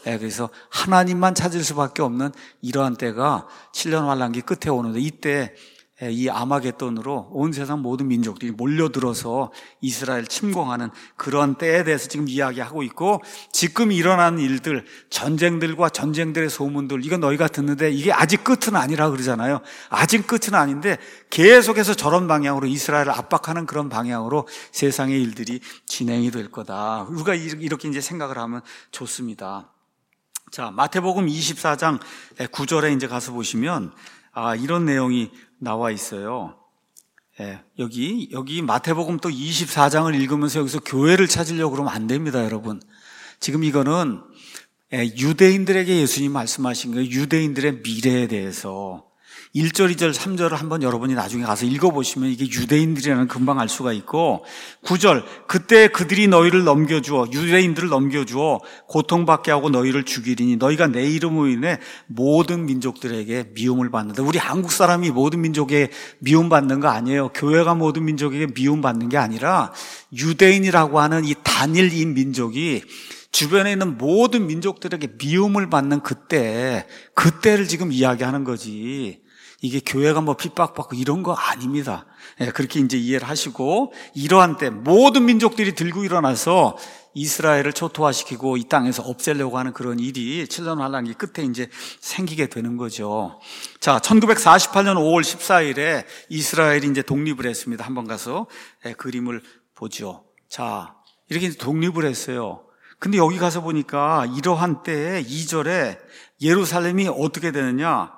그래서 하나님만 찾을 수밖에 없는 이러한 때가 칠 년 환란기 끝에 오는데, 이때 이 아마겟돈으로 온 세상 모든 민족들이 몰려들어서 이스라엘 침공하는 그런 때에 대해서 지금 이야기하고 있고, 지금 일어나는 일들, 전쟁들과 전쟁들의 소문들, 이건 너희가 듣는데 이게 아직 끝은 아니라 그러잖아요. 아직 끝은 아닌데 계속해서 저런 방향으로 이스라엘을 압박하는 그런 방향으로 세상의 일들이 진행이 될 거다. 우리가 이렇게 이제 생각을 하면 좋습니다. 자, 마태복음 이십사 장 구 절에 이제 가서 보시면 아, 이런 내용이 나와 있어요. 예, 여기, 여기 마태복음 또 이십사 장을 읽으면서 여기서 교회를 찾으려고 그러면 안 됩니다, 여러분. 지금 이거는 예, 유대인들에게 예수님 말씀하신 거예요. 유대인들의 미래에 대해서. 일 절, 이 절, 삼 절을 한번 여러분이 나중에 가서 읽어보시면 이게 유대인들이라는 금방 알 수가 있고, 구 절, 그때 그들이 너희를 넘겨주어, 유대인들을 넘겨주어 고통받게 하고 너희를 죽이리니 너희가 내 이름으로 인해 모든 민족들에게 미움을 받는다. 우리 한국 사람이 모든 민족에 미움받는 거 아니에요. 교회가 모든 민족에게 미움받는 게 아니라 유대인이라고 하는 이 단일인 민족이 주변에 있는 모든 민족들에게 미움을 받는 그때, 그때를 지금 이야기하는 거지. 이게 교회가 뭐 핍박받고 이런 거 아닙니다. 예, 그렇게 이제 이해를 하시고, 이러한 때 모든 민족들이 들고 일어나서 이스라엘을 초토화시키고 이 땅에서 없애려고 하는 그런 일이 칠 년 환란기 끝에 이제 생기게 되는 거죠. 자, 천구백사십팔 년 오월 십사일에 이스라엘이 이제 독립을 했습니다. 한번 가서 예, 그림을 보죠. 자, 이렇게 이제 독립을 했어요. 근데 여기 가서 보니까 이러한 때에 이 절에 예루살렘이 어떻게 되느냐?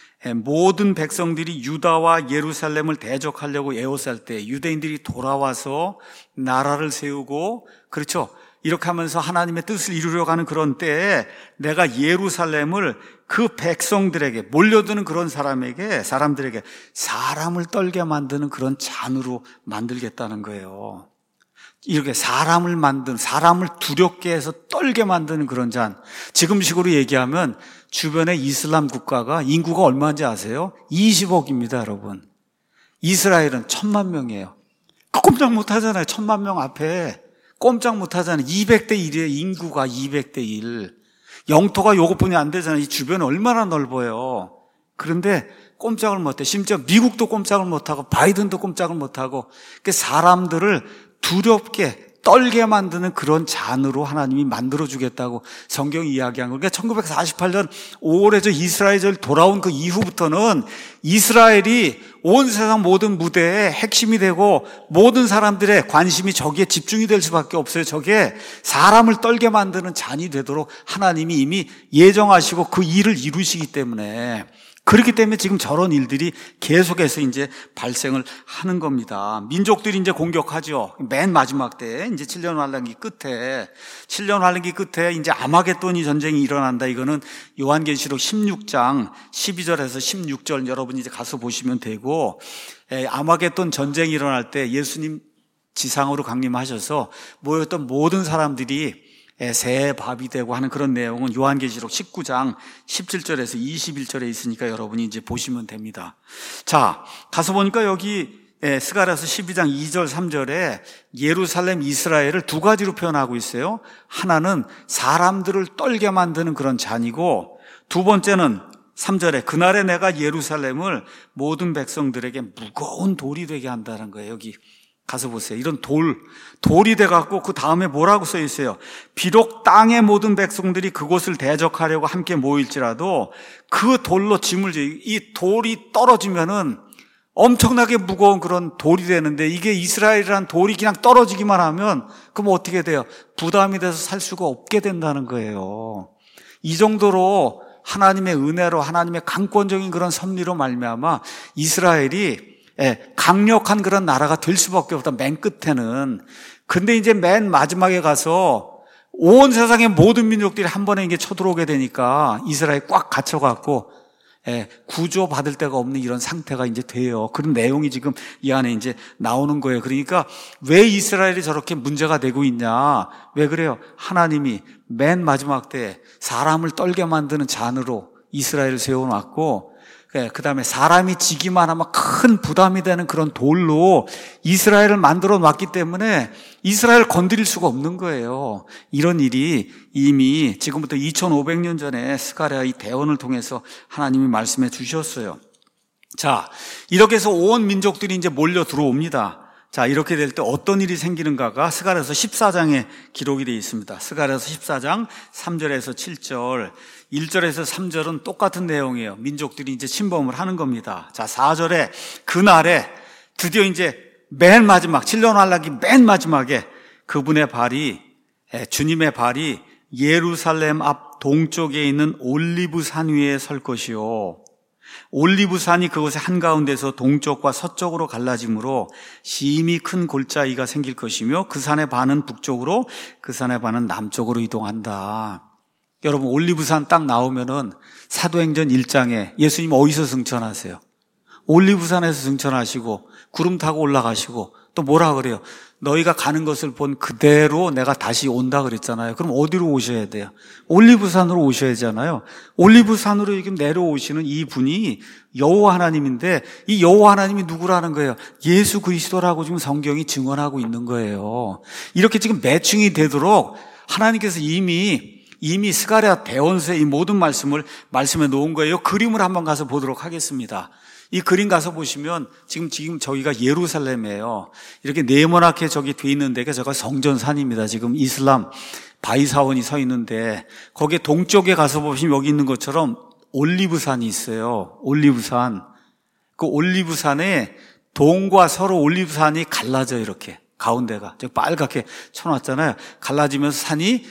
모든 백성들이 유다와 예루살렘을 대적하려고 에워쌀 때 유대인들이 돌아와서 나라를 세우고, 그렇죠, 이렇게 하면서 하나님의 뜻을 이루려고 하는 그런 때에 내가 예루살렘을 그 백성들에게, 몰려드는 그런 사람에게, 사람들에게 사람을 떨게 만드는 그런 잔으로 만들겠다는 거예요. 이렇게 사람을 만든, 사람을 두렵게 해서 떨게 만드는 그런 잔. 지금식으로 얘기하면 주변에 이슬람 국가가 인구가 얼마인지 아세요? 이십억입니다, 여러분. 이스라엘은 천만 명이에요. 꼼짝 못 하잖아요. 천만 명 앞에 꼼짝 못 하잖아요. 이백 대 일이에요. 인구가 이백 대 일. 영토가 요것뿐이 안 되잖아요. 이 주변은 얼마나 넓어요. 그런데 꼼짝을 못해. 심지어 미국도 꼼짝을 못하고 바이든도 꼼짝을 못하고, 사람들을 두렵게 떨게 만드는 그런 잔으로 하나님이 만들어주겠다고 성경이 이야기한 거예요. 그러니까 천구백사십팔 년 오월에 저 이스라엘 돌아온 그 이후부터는 이스라엘이 온 세상 모든 무대에 핵심이 되고 모든 사람들의 관심이 저기에 집중이 될 수밖에 없어요. 저게 사람을 떨게 만드는 잔이 되도록 하나님이 이미 예정하시고 그 일을 이루시기 때문에, 그렇기 때문에 지금 저런 일들이 계속해서 이제 발생을 하는 겁니다. 민족들이 이제 공격하죠. 맨 마지막 때, 이제 칠 년 환란기 끝에, 칠 년 환란기 끝에 이제 아마겟돈이 전쟁이 일어난다. 이거는 요한계시록 십육 장 십이 절에서 십육 절 여러분이 이제 가서 보시면 되고, 아마겟돈 전쟁이 일어날 때 예수님 지상으로 강림하셔서 모였던 모든 사람들이 새 밥이 되고 하는 그런 내용은 요한계시록 십구 장 십칠 절에서 이십일 절에 있으니까 여러분이 이제 보시면 됩니다. 자, 가서 보니까 여기 스가랴서 십이 장 이 절 삼 절에 예루살렘 이스라엘을 두 가지로 표현하고 있어요. 하나는 사람들을 떨게 만드는 그런 잔이고, 두 번째는 삼 절에 그날에 내가 예루살렘을 모든 백성들에게 무거운 돌이 되게 한다는 거예요. 여기 가서 보세요. 이런 돌, 돌이 돼갖고 그 다음에 뭐라고 써 있어요? 비록 땅의 모든 백성들이 그곳을 대적하려고 함께 모일지라도 그 돌로 짐을 지, 이 돌이 떨어지면은 엄청나게 무거운 그런 돌이 되는데, 이게 이스라엘이란 돌이 그냥 떨어지기만 하면 그럼 어떻게 돼요? 부담이 돼서 살 수가 없게 된다는 거예요. 이 정도로 하나님의 은혜로, 하나님의 강권적인 그런 섭리로 말미암아 이스라엘이 예, 강력한 그런 나라가 될 수밖에 없다, 맨 끝에는. 근데 이제 맨 마지막에 가서 온 세상의 모든 민족들이 한 번에 이게 쳐들어오게 되니까 이스라엘이 꽉 갇혀갖고 예, 구조받을 데가 없는 이런 상태가 이제 돼요. 그런 내용이 지금 이 안에 이제 나오는 거예요. 그러니까 왜 이스라엘이 저렇게 문제가 되고 있냐? 왜 그래요? 하나님이 맨 마지막 때 사람을 떨게 만드는 잔으로 이스라엘을 세워놨고, 그 다음에 사람이 지기만 하면 큰 부담이 되는 그런 돌로 이스라엘을 만들어 놨기 때문에 이스라엘을 건드릴 수가 없는 거예요. 이런 일이 이미 지금부터 이천오백 년 전에 스가랴 이 대언을 통해서 하나님이 말씀해 주셨어요. 자, 이렇게 해서 온 민족들이 이제 몰려 들어옵니다. 자, 이렇게 될 때 어떤 일이 생기는가가 스가랴서 십사 장에 기록이 되어 있습니다. 스가랴서 십사 장 삼 절에서 칠 절, 일 절에서 삼 절은 똑같은 내용이에요. 민족들이 이제 침범을 하는 겁니다. 자, 사 절에 그날에 드디어 이제 맨 마지막, 칠년환란기 맨 마지막에 그분의 발이, 주님의 발이 예루살렘 앞 동쪽에 있는 올리브산 위에 설 것이요. 올리브산이 그곳의 한가운데서 동쪽과 서쪽으로 갈라지므로 심히 큰 골짜기가 생길 것이며 그 산의 반은 북쪽으로 그 산의 반은 남쪽으로 이동한다. 여러분, 올리브산 딱 나오면은 사도행전 일 장에 예수님 어디서 승천하세요? 올리브산에서 승천하시고 구름 타고 올라가시고 또 뭐라 그래요? 너희가 가는 것을 본 그대로 내가 다시 온다 그랬잖아요. 그럼 어디로 오셔야 돼요? 올리브산으로 오셔야 하잖아요. 올리브산으로 지금 내려오시는 이 분이 여호와 하나님인데 이 여호와 하나님이 누구라는 거예요? 예수 그리스도라고 지금 성경이 증언하고 있는 거예요. 이렇게 지금 매칭이 되도록 하나님께서 이미 이미 스가랴 대언서의 이 모든 말씀을 말씀해 놓은 거예요. 그림을 한번 가서 보도록 하겠습니다. 이 그림 가서 보시면 지금 지금 저기가 예루살렘이에요. 이렇게 네모나게 저기 돼 있는 데가 저가 성전산입니다. 지금 이슬람 바위사원이 서 있는데 거기에 동쪽에 가서 보시면 여기 있는 것처럼 올리브산이 있어요. 올리브산. 그 올리브산에 동과 서로 올리브산이 갈라져 이렇게 가운데가 저 빨갛게 쳐놨잖아요. 갈라지면서 산이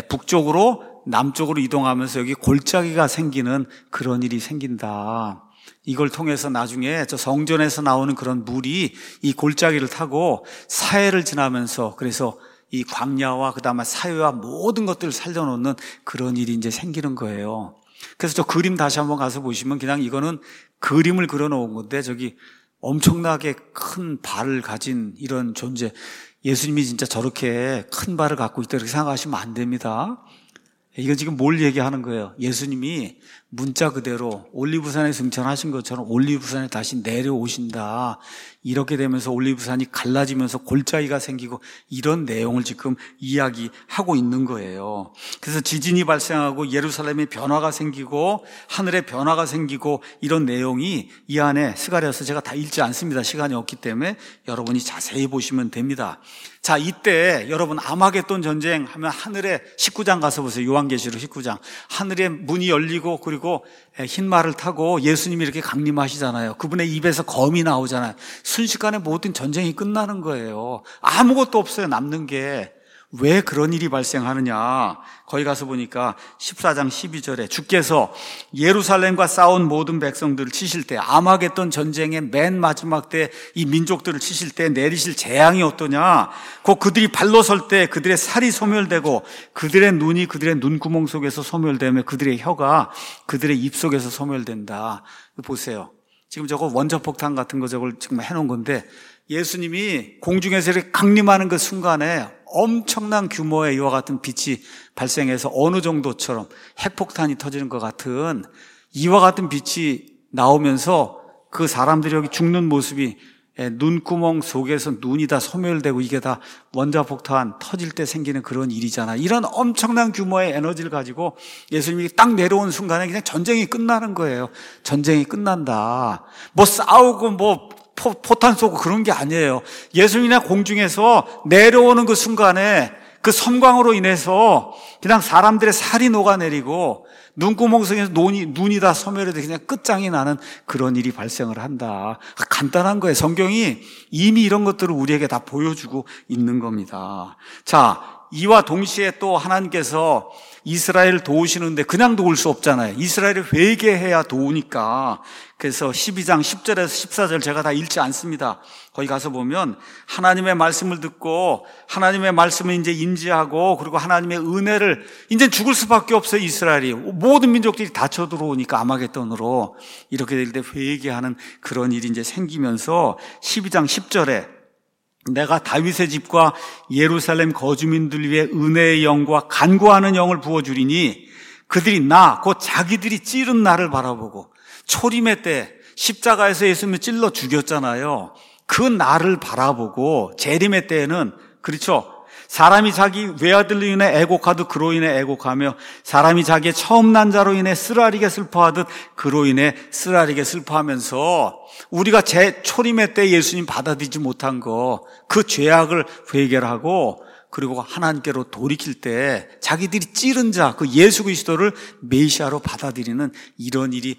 북쪽으로 남쪽으로 이동하면서 여기 골짜기가 생기는 그런 일이 생긴다. 이걸 통해서 나중에 저 성전에서 나오는 그런 물이 이 골짜기를 타고 사해를 지나면서 그래서 이 광야와 그다음에 사해와 모든 것들을 살려놓는 그런 일이 이제 생기는 거예요. 그래서 저 그림 다시 한번 가서 보시면 그냥 이거는 그림을 그려놓은 건데 저기 엄청나게 큰 발을 가진 이런 존재, 예수님이 진짜 저렇게 큰 발을 갖고 있다 이렇게 생각하시면 안 됩니다. 이건 지금 뭘 얘기하는 거예요? 예수님이 문자 그대로 올리브산에 승천하신 것처럼 올리브산에 다시 내려오신다. 이렇게 되면서 올리브산이 갈라지면서 골짜기가 생기고 이런 내용을 지금 이야기하고 있는 거예요. 그래서 지진이 발생하고 예루살렘에 변화가 생기고 하늘에 변화가 생기고 이런 내용이 이 안에 스가랴서 제가 다 읽지 않습니다. 시간이 없기 때문에 여러분이 자세히 보시면 됩니다. 자, 이때 여러분 아마겟돈 전쟁 하면 하늘에 십구 장 가서 보세요. 요한계시록 십구 장. 하늘에 문이 열리고 그리고 흰 말을 타고 예수님이 이렇게 강림하시잖아요. 그분의 입에서 검이 나오잖아요. 순식간에 모든 전쟁이 끝나는 거예요. 아무것도 없어요. 남는 게. 왜 그런 일이 발생하느냐? 거기 가서 보니까 십사 장 십이 절에 주께서 예루살렘과 싸운 모든 백성들을 치실 때, 아마겟돈 전쟁의 맨 마지막 때 이 민족들을 치실 때 내리실 재앙이 어떠냐? 곧 그들이 발로 설 때 그들의 살이 소멸되고 그들의 눈이 그들의 눈구멍 속에서 소멸되며 그들의 혀가 그들의 입 속에서 소멸된다. 보세요. 지금 저거 원자폭탄 같은 거 저걸 지금 해놓은 건데 예수님이 공중에서 이렇게 강림하는 그 순간에 엄청난 규모의 이와 같은 빛이 발생해서 어느 정도처럼 핵폭탄이 터지는 것 같은 이와 같은 빛이 나오면서 그 사람들이 여기 죽는 모습이 눈구멍 속에서 눈이 다 소멸되고 이게 다 원자폭탄 터질 때 생기는 그런 일이잖아. 이런 엄청난 규모의 에너지를 가지고 예수님이 딱 내려온 순간에 그냥 전쟁이 끝나는 거예요. 전쟁이 끝난다. 뭐 싸우고 뭐 포, 포탄 쏘고 그런 게 아니에요. 예수님이 공중에서 내려오는 그 순간에 그 섬광으로 인해서 그냥 사람들의 살이 녹아내리고 눈구멍 속에서 눈이, 눈이 다 소멸이 돼 그냥 끝장이 나는 그런 일이 발생을 한다. 간단한 거예요. 성경이 이미 이런 것들을 우리에게 다 보여주고 있는 겁니다. 자, 이와 동시에 또 하나님께서 이스라엘을 도우시는데 그냥 도울 수 없잖아요. 이스라엘을 회개해야 도우니까. 그래서 십이 장 십 절에서 십사 절 제가 다 읽지 않습니다. 거기 가서 보면 하나님의 말씀을 듣고 하나님의 말씀을 이제 인지하고 그리고 하나님의 은혜를 이제 죽을 수밖에 없어요. 이스라엘이 모든 민족들이 다 쳐들어오니까 아마겟돈으로 이렇게 될 때 회개하는 그런 일이 이제 생기면서 십이 장 십 절에 내가 다윗의 집과 예루살렘 거주민들 위해 은혜의 영과 간구하는 영을 부어주리니 그들이 나 곧 자기들이 찌른 나를 바라보고 초림의 때 십자가에서 예수님을 찔러 죽였잖아요. 그 날을 바라보고 재림의 때에는, 그렇죠, 사람이 자기 외아들로 인해 애곡하듯 그로 인해 애곡하며 사람이 자기의 처음 난 자로 인해 쓰라리게 슬퍼하듯 그로 인해 쓰라리게 슬퍼하면서 우리가 제 초림의 때 예수님 받아들이지 못한 거, 그 죄악을 회개하고 그리고 하나님께로 돌이킬 때 자기들이 찌른 자, 그 예수 그리스도를 메시아로 받아들이는 이런 일이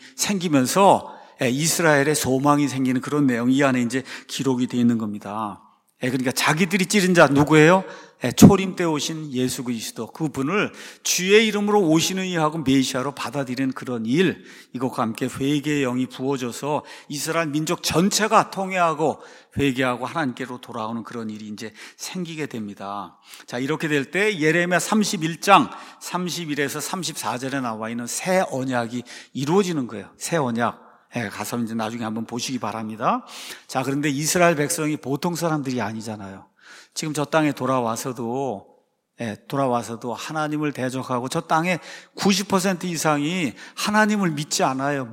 생기면서 이스라엘의 소망이 생기는 그런 내용이 이 안에 이제 기록이 되어 있는 겁니다. 그러니까 자기들이 찌른 자 누구예요? 초림 때 오신 예수 그리스도, 그분을 주의 이름으로 오시는 이하고 메시아로 받아들이는 그런 일, 이것과 함께 회개의 영이 부어져서 이스라엘 민족 전체가 통회하고 회개하고 하나님께로 돌아오는 그런 일이 이제 생기게 됩니다. 자, 이렇게 될 때 예레미야 삼십일 장 삼십일에서 삼십사 절에 나와 있는 새 언약이 이루어지는 거예요. 새 언약. 예, 가서 이제 나중에 한번 보시기 바랍니다. 자, 그런데 이스라엘 백성이 보통 사람들이 아니잖아요. 지금 저 땅에 돌아와서도, 예, 돌아와서도 하나님을 대적하고 저 땅의 구십 퍼센트 이상이 하나님을 믿지 않아요.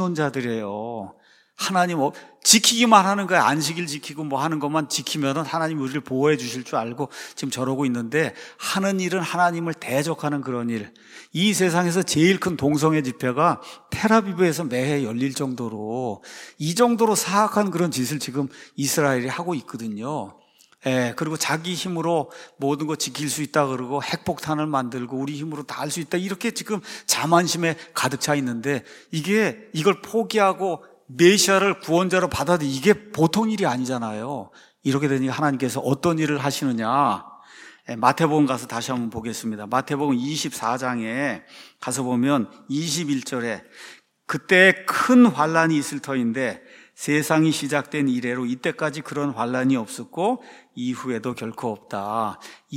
무신론자들이에요. 하나님 지키기만 하는 거야. 안식일 지키고 뭐 하는 것만 지키면은 하나님 우리를 보호해 주실 줄 알고 지금 저러고 있는데, 하는 일은 하나님을 대적하는 그런 일. 이 세상에서 제일 큰 동성애 집회가 텔아비브에서 매해 열릴 정도로, 이 정도로 사악한 그런 짓을 지금 이스라엘이 하고 있거든요. 예, 그리고 자기 힘으로 모든 거 지킬 수 있다 그러고 핵폭탄을 만들고 우리 힘으로 다 할 수 있다, 이렇게 지금 자만심에 가득 차 있는데, 이게 이걸 포기하고 메시아를 구원자로 받아들이, 이게 보통 일이 아니잖아요. 이렇게 되니 하나님께서 어떤 일을 하시느냐. 마태복음 가서 다시 한번 보겠습니다. 마태복음 이십사 장에 가서 보면 이십일 절에 그때 큰 환란이 있을 터인데 세상이 시작된 이래로 이때까지 그런 환란이 없었고 이후에도 결코 없다.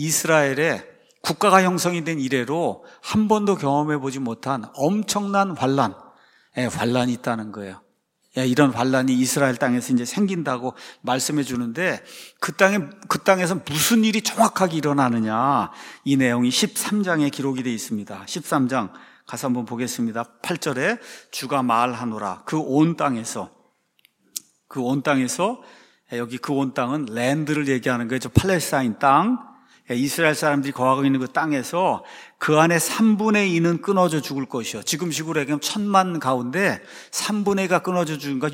이스라엘의 국가가 형성이 된 이래로 한 번도 경험해 보지 못한 엄청난 환란, 환란이 있다는 거예요. 이런 환란이 이스라엘 땅에서 이제 생긴다고 말씀해 주는데, 그 땅에, 그 땅에서 무슨 일이 정확하게 일어나느냐, 이 내용이 십삼 장에 기록이 되어 있습니다. 십삼 장 가서 한번 보겠습니다. 팔 절에 주가 말하노라. 그 온 땅에서, 그 온 땅에서, 여기 그 온 땅은 랜드를 얘기하는 거예요. 저 팔레스타인 땅, 이스라엘 사람들이 거하고 있는 그 땅에서 그 안에 삼분의 이는 끊어져 죽을 것이요. 지금 식으로 얘기하면 천만 가운데 삼분의 이가 끊어져 죽으니까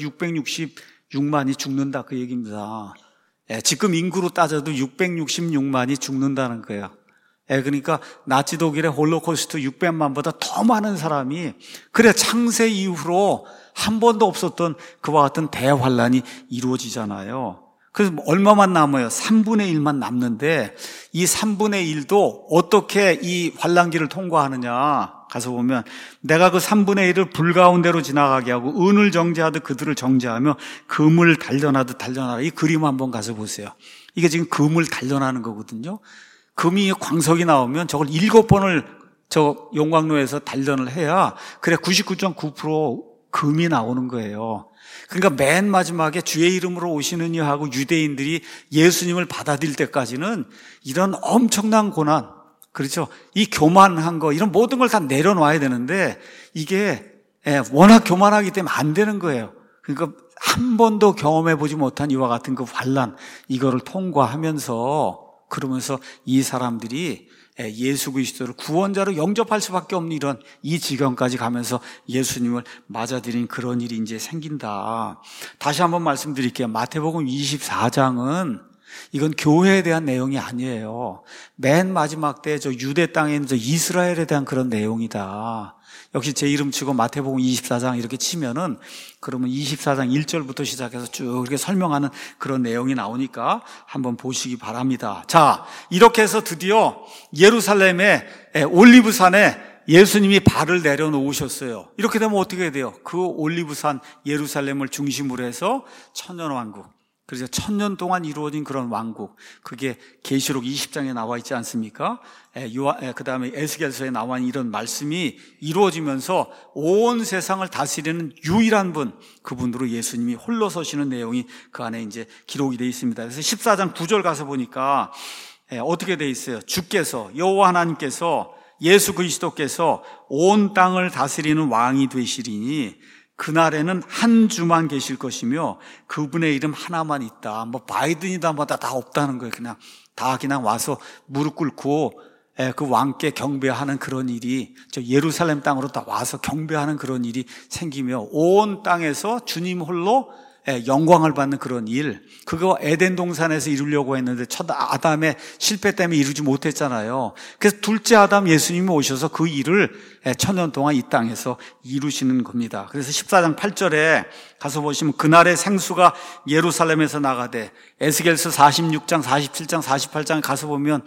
육백육십육만이 죽는다, 그 얘기입니다. 예, 지금 인구로 따져도 육백육십육만이 죽는다는 거예요. 예, 그러니까 나치 독일의 홀로코스트 육백만보다 더 많은 사람이, 그래 창세 이후로 한 번도 없었던 그와 같은 대환란이 이루어지잖아요. 그래서 얼마만 남아요? 삼분의 일만 남는데, 이 삼분의 일도 어떻게 이 환란기를 통과하느냐 가서 보면, 내가 그 삼분의 일을 불 가운데로 지나가게 하고 은을 정죄하듯 그들을 정죄하며 금을 단련하듯 단련하라. 이 그림 한번 가서 보세요. 이게 지금 금을 단련하는 거거든요. 금이 광석이 나오면 저걸 일곱 번을 저 용광로에서 단련을 해야, 그래 구십구 점 구 퍼센트 금이 나오는 거예요. 그러니까 맨 마지막에 주의 이름으로 오시느니 하고 유대인들이 예수님을 받아들일 때까지는 이런 엄청난 고난, 그렇죠, 이 교만한 거, 이런 모든 걸 다 내려놔야 되는데, 이게 워낙 교만하기 때문에 안 되는 거예요. 그러니까 한 번도 경험해 보지 못한 이와 같은 그 환난, 이거를 통과하면서, 그러면서 이 사람들이 예수 그리스도를 구원자로 영접할 수밖에 없는 이런 이 지경까지 가면서 예수님을 맞아들인 그런 일이 이제 생긴다. 다시 한번 말씀드릴게요. 마태복음 이십사 장은 이건 교회에 대한 내용이 아니에요. 맨 마지막 때 저 유대 땅에 있는 저 이스라엘에 대한 그런 내용이다. 역시 제 이름 치고 마태복음 이십사 장 이렇게 치면은, 그러면 이십사 장 일 절부터 시작해서 쭉 이렇게 설명하는 그런 내용이 나오니까 한번 보시기 바랍니다. 자, 이렇게 해서 드디어 예루살렘의 올리브산에 예수님이 발을 내려놓으셨어요. 이렇게 되면 어떻게 돼요? 그 올리브산 예루살렘을 중심으로 해서 천년왕국, 그래서 천년 동안 이루어진 그런 왕국, 그게 계시록 이십 장에 나와 있지 않습니까? 그 다음에 에스겔서에 나와 있는 이런 말씀이 이루어지면서 온 세상을 다스리는 유일한 분, 그분으로 예수님이 홀로 서시는 내용이 그 안에 이제 기록이 되어 있습니다. 그래서 십사 장 구 절 가서 보니까 어떻게 되어 있어요? 주께서, 여호와 하나님께서, 예수 그리스도께서 온 땅을 다스리는 왕이 되시리니 그날에는 한 주만 계실 것이며 그분의 이름 하나만 있다. 뭐 바이든이다 뭐다 다 없다는 거예요. 그냥 다 그냥 와서 무릎 꿇고 그 왕께 경배하는 그런 일이, 저 예루살렘 땅으로 다 와서 경배하는 그런 일이 생기며 온 땅에서 주님 홀로 영광을 받는 그런 일, 그거 에덴 동산에서 이루려고 했는데 첫 아담의 실패 때문에 이루지 못했잖아요. 그래서 둘째 아담 예수님이 오셔서 그 일을 천년 동안 이 땅에서 이루시는 겁니다. 그래서 십사 장 팔 절에 가서 보시면 그날의 생수가 예루살렘에서 나가되, 에스겔서 사십육 장 사십칠 장 사십팔 장에 가서 보면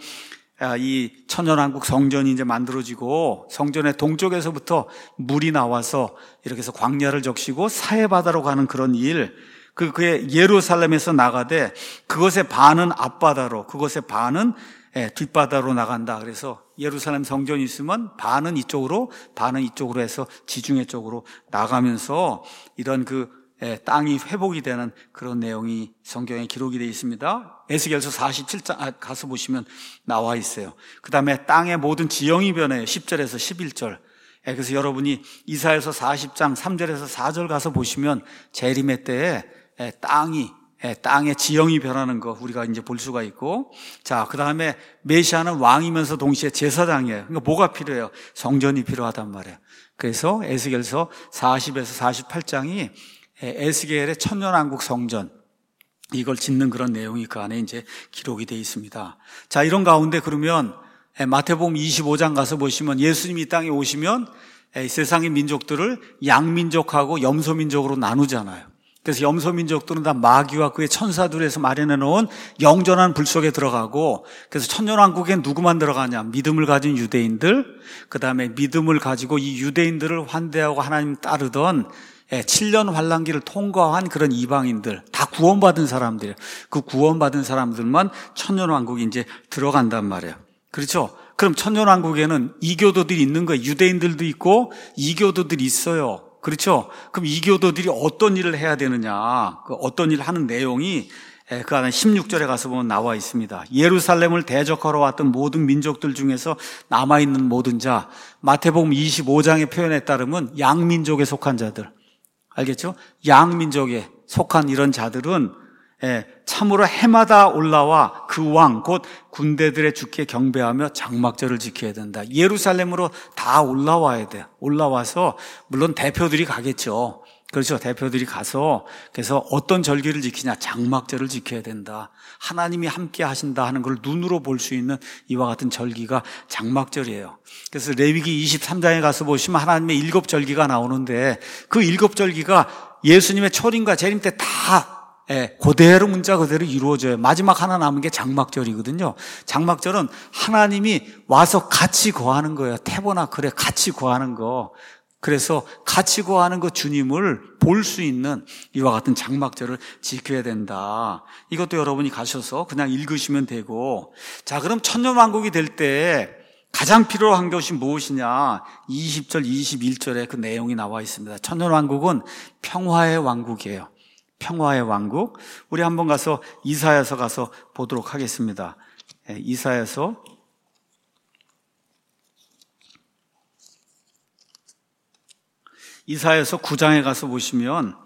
이 천년왕국 성전이 이제 만들어지고 성전의 동쪽에서부터 물이 나와서 이렇게 해서 광야를 적시고 사해바다로 가는 그런 일, 그 그의 예루살렘에서 나가되 그것의 반은 앞바다로, 그것의 반은 뒷바다로 나간다. 그래서 예루살렘 성전이 있으면 반은 이쪽으로, 반은 이쪽으로 해서 지중해 쪽으로 나가면서 이런 그 땅이 회복이 되는 그런 내용이 성경에 기록이 되어 있습니다. 에스겔서 사십칠 장 가서 보시면 나와 있어요. 그 다음에 땅의 모든 지형이 변해요. 십 절에서 십일 절. 그래서 여러분이 이사야서 사십 장 삼 절에서 사 절 가서 보시면 재림의 때에 땅이, 땅의 지형이 변하는 거 우리가 이제 볼 수가 있고, 자, 그 다음에 메시아는 왕이면서 동시에 제사장이에요. 그러니까 뭐가 필요해요? 성전이 필요하단 말이에요. 그래서 에스겔서 사십에서 사십팔 장이 에스겔의 천년왕국 성전, 이걸 짓는 그런 내용이 그 안에 이제 기록이 되어 있습니다. 자, 이런 가운데 그러면 마태복음 이십오 장 가서 보시면 예수님이 이 땅에 오시면 세상의 민족들을 양민족하고 염소민족으로 나누잖아요. 그래서 염소민족들은 다 마귀와 그의 천사들에서 마련해 놓은 영전한 불 속에 들어가고, 그래서 천년왕국에 누구만 들어가냐? 믿음을 가진 유대인들, 그 다음에 믿음을 가지고 이 유대인들을 환대하고 하나님 따르던 칠 년 환란기를 통과한 그런 이방인들, 다 구원받은 사람들, 그 구원받은 사람들만 천년왕국에 이제 들어간단 말이에요. 그렇죠? 그럼 천년왕국에는 이교도들이 있는 거예요. 유대인들도 있고 이교도들이 있어요. 그렇죠? 그럼 이교도들이 어떤 일을 해야 되느냐, 그 어떤 일을 하는 내용이 그 안에 십육 절에 가서 보면 나와 있습니다. 예루살렘을 대적하러 왔던 모든 민족들 중에서 남아있는 모든 자, 마태복음 이십오 장의 표현에 따르면 양민족에 속한 자들, 알겠죠? 양민족에 속한 이런 자들은 참으로 해마다 올라와 그 왕, 곧 군대들의 주께 경배하며 장막절을 지켜야 된다. 예루살렘으로 다 올라와야 돼. 올라와서 물론 대표들이 가겠죠. 그렇죠. 대표들이 가서 그래서 어떤 절기를 지키냐? 장막절을 지켜야 된다. 하나님이 함께 하신다 하는 걸 눈으로 볼 수 있는 이와 같은 절기가 장막절이에요. 그래서 레위기 이십삼 장에 가서 보시면 하나님의 일곱 절기가 나오는데 그 일곱 절기가 예수님의 초림과 재림 때 다 예, 그대로 문자 그대로 이루어져요. 마지막 하나 남은 게 장막절이거든요. 장막절은 하나님이 와서 같이 거하는 거예요. 태보나클에 같이 거하는 거. 그래서 같이 거하는 그 주님을 볼 수 있는 이와 같은 장막절을 지켜야 된다. 이것도 여러분이 가셔서 그냥 읽으시면 되고, 자, 그럼 천년왕국이 될 때 가장 필요한 것이 무엇이냐? 이십 절, 이십일 절에 그 내용이 나와 있습니다. 천년왕국은 평화의 왕국이에요. 평화의 왕국. 우리 한번 가서 이사야서 가서 보도록 하겠습니다. 이사야서 이사야서 구 장에 가서 보시면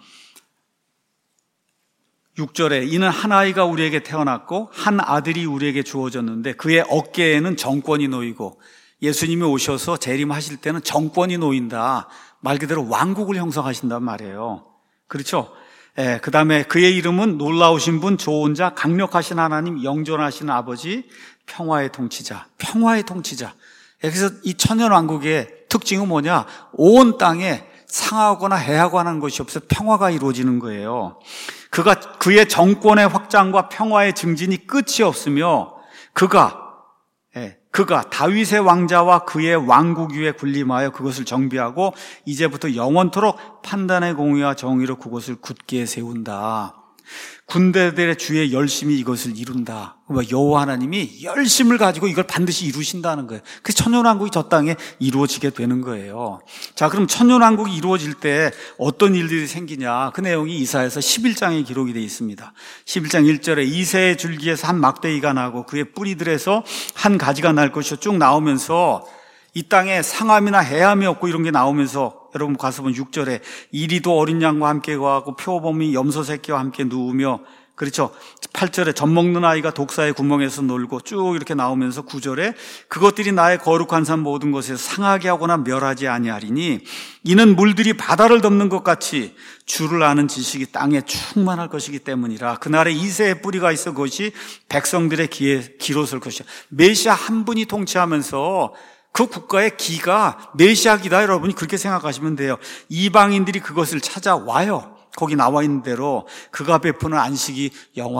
육 절에 이는 한 아이가 우리에게 태어났고 한 아들이 우리에게 주어졌는데 그의 어깨에는 정권이 놓이고, 예수님이 오셔서 재림하실 때는 정권이 놓인다. 말 그대로 왕국을 형성하신단 말이에요. 그렇죠? 예, 그 다음에 그의 이름은 놀라우신 분, 좋은 자, 강력하신 하나님, 영존하신 아버지, 평화의 통치자. 평화의 통치자. 그래서 이 천년왕국의 특징은 뭐냐? 온 땅에 상하거나 해하고 하는 것이 없어 평화가 이루어지는 거예요. 그가 그의 정권의 확장과 평화의 증진이 끝이 없으며 그가 예, 그가 다윗의 왕자와 그의 왕국 위에 군림하여 그것을 정비하고 이제부터 영원토록 판단의 공의와 정의로 그것을 굳게 세운다. 군대들의 주의 열심이 이것을 이룬다. 여호와 하나님이 열심을 가지고 이걸 반드시 이루신다는 거예요. 그래서 천년왕국이 저 땅에 이루어지게 되는 거예요. 자, 그럼 천년왕국이 이루어질 때 어떤 일들이 생기냐? 그 내용이 이사야서 십일 장에 기록이 되어 있습니다. 십일 장 일 절에 이새의 줄기에서 한 막대기가 나고 그의 뿌리들에서 한 가지가 날 것이요 쭉 나오면서 이 땅에 상함이나 해함이 없고 이런 게 나오면서 여러분 가서 보면 육 절에 이리도 어린 양과 함께 거하고 표범이 염소 새끼와 함께 누우며, 그렇죠. 팔 절에 젖 먹는 아이가 독사의 구멍에서 놀고 쭉 이렇게 나오면서 구 절에 그것들이 나의 거룩한 산 모든 것에서 상하게 하거나 멸하지 아니하리니 이는 물들이 바다를 덮는 것 같이 주를 아는 지식이 땅에 충만할 것이기 때문이라. 그날에 이새의 뿌리가 있어 그것이 백성들의 기에 기로 설 것이야. 메시아 한 분이 통치하면서 그 국가의 기가 메시아 기다. 여러분이 그렇게 생각하시면 돼요. 이방인들이 그것을 찾아와요. 거기 나와 있는 대로 그가 베푸는 안식이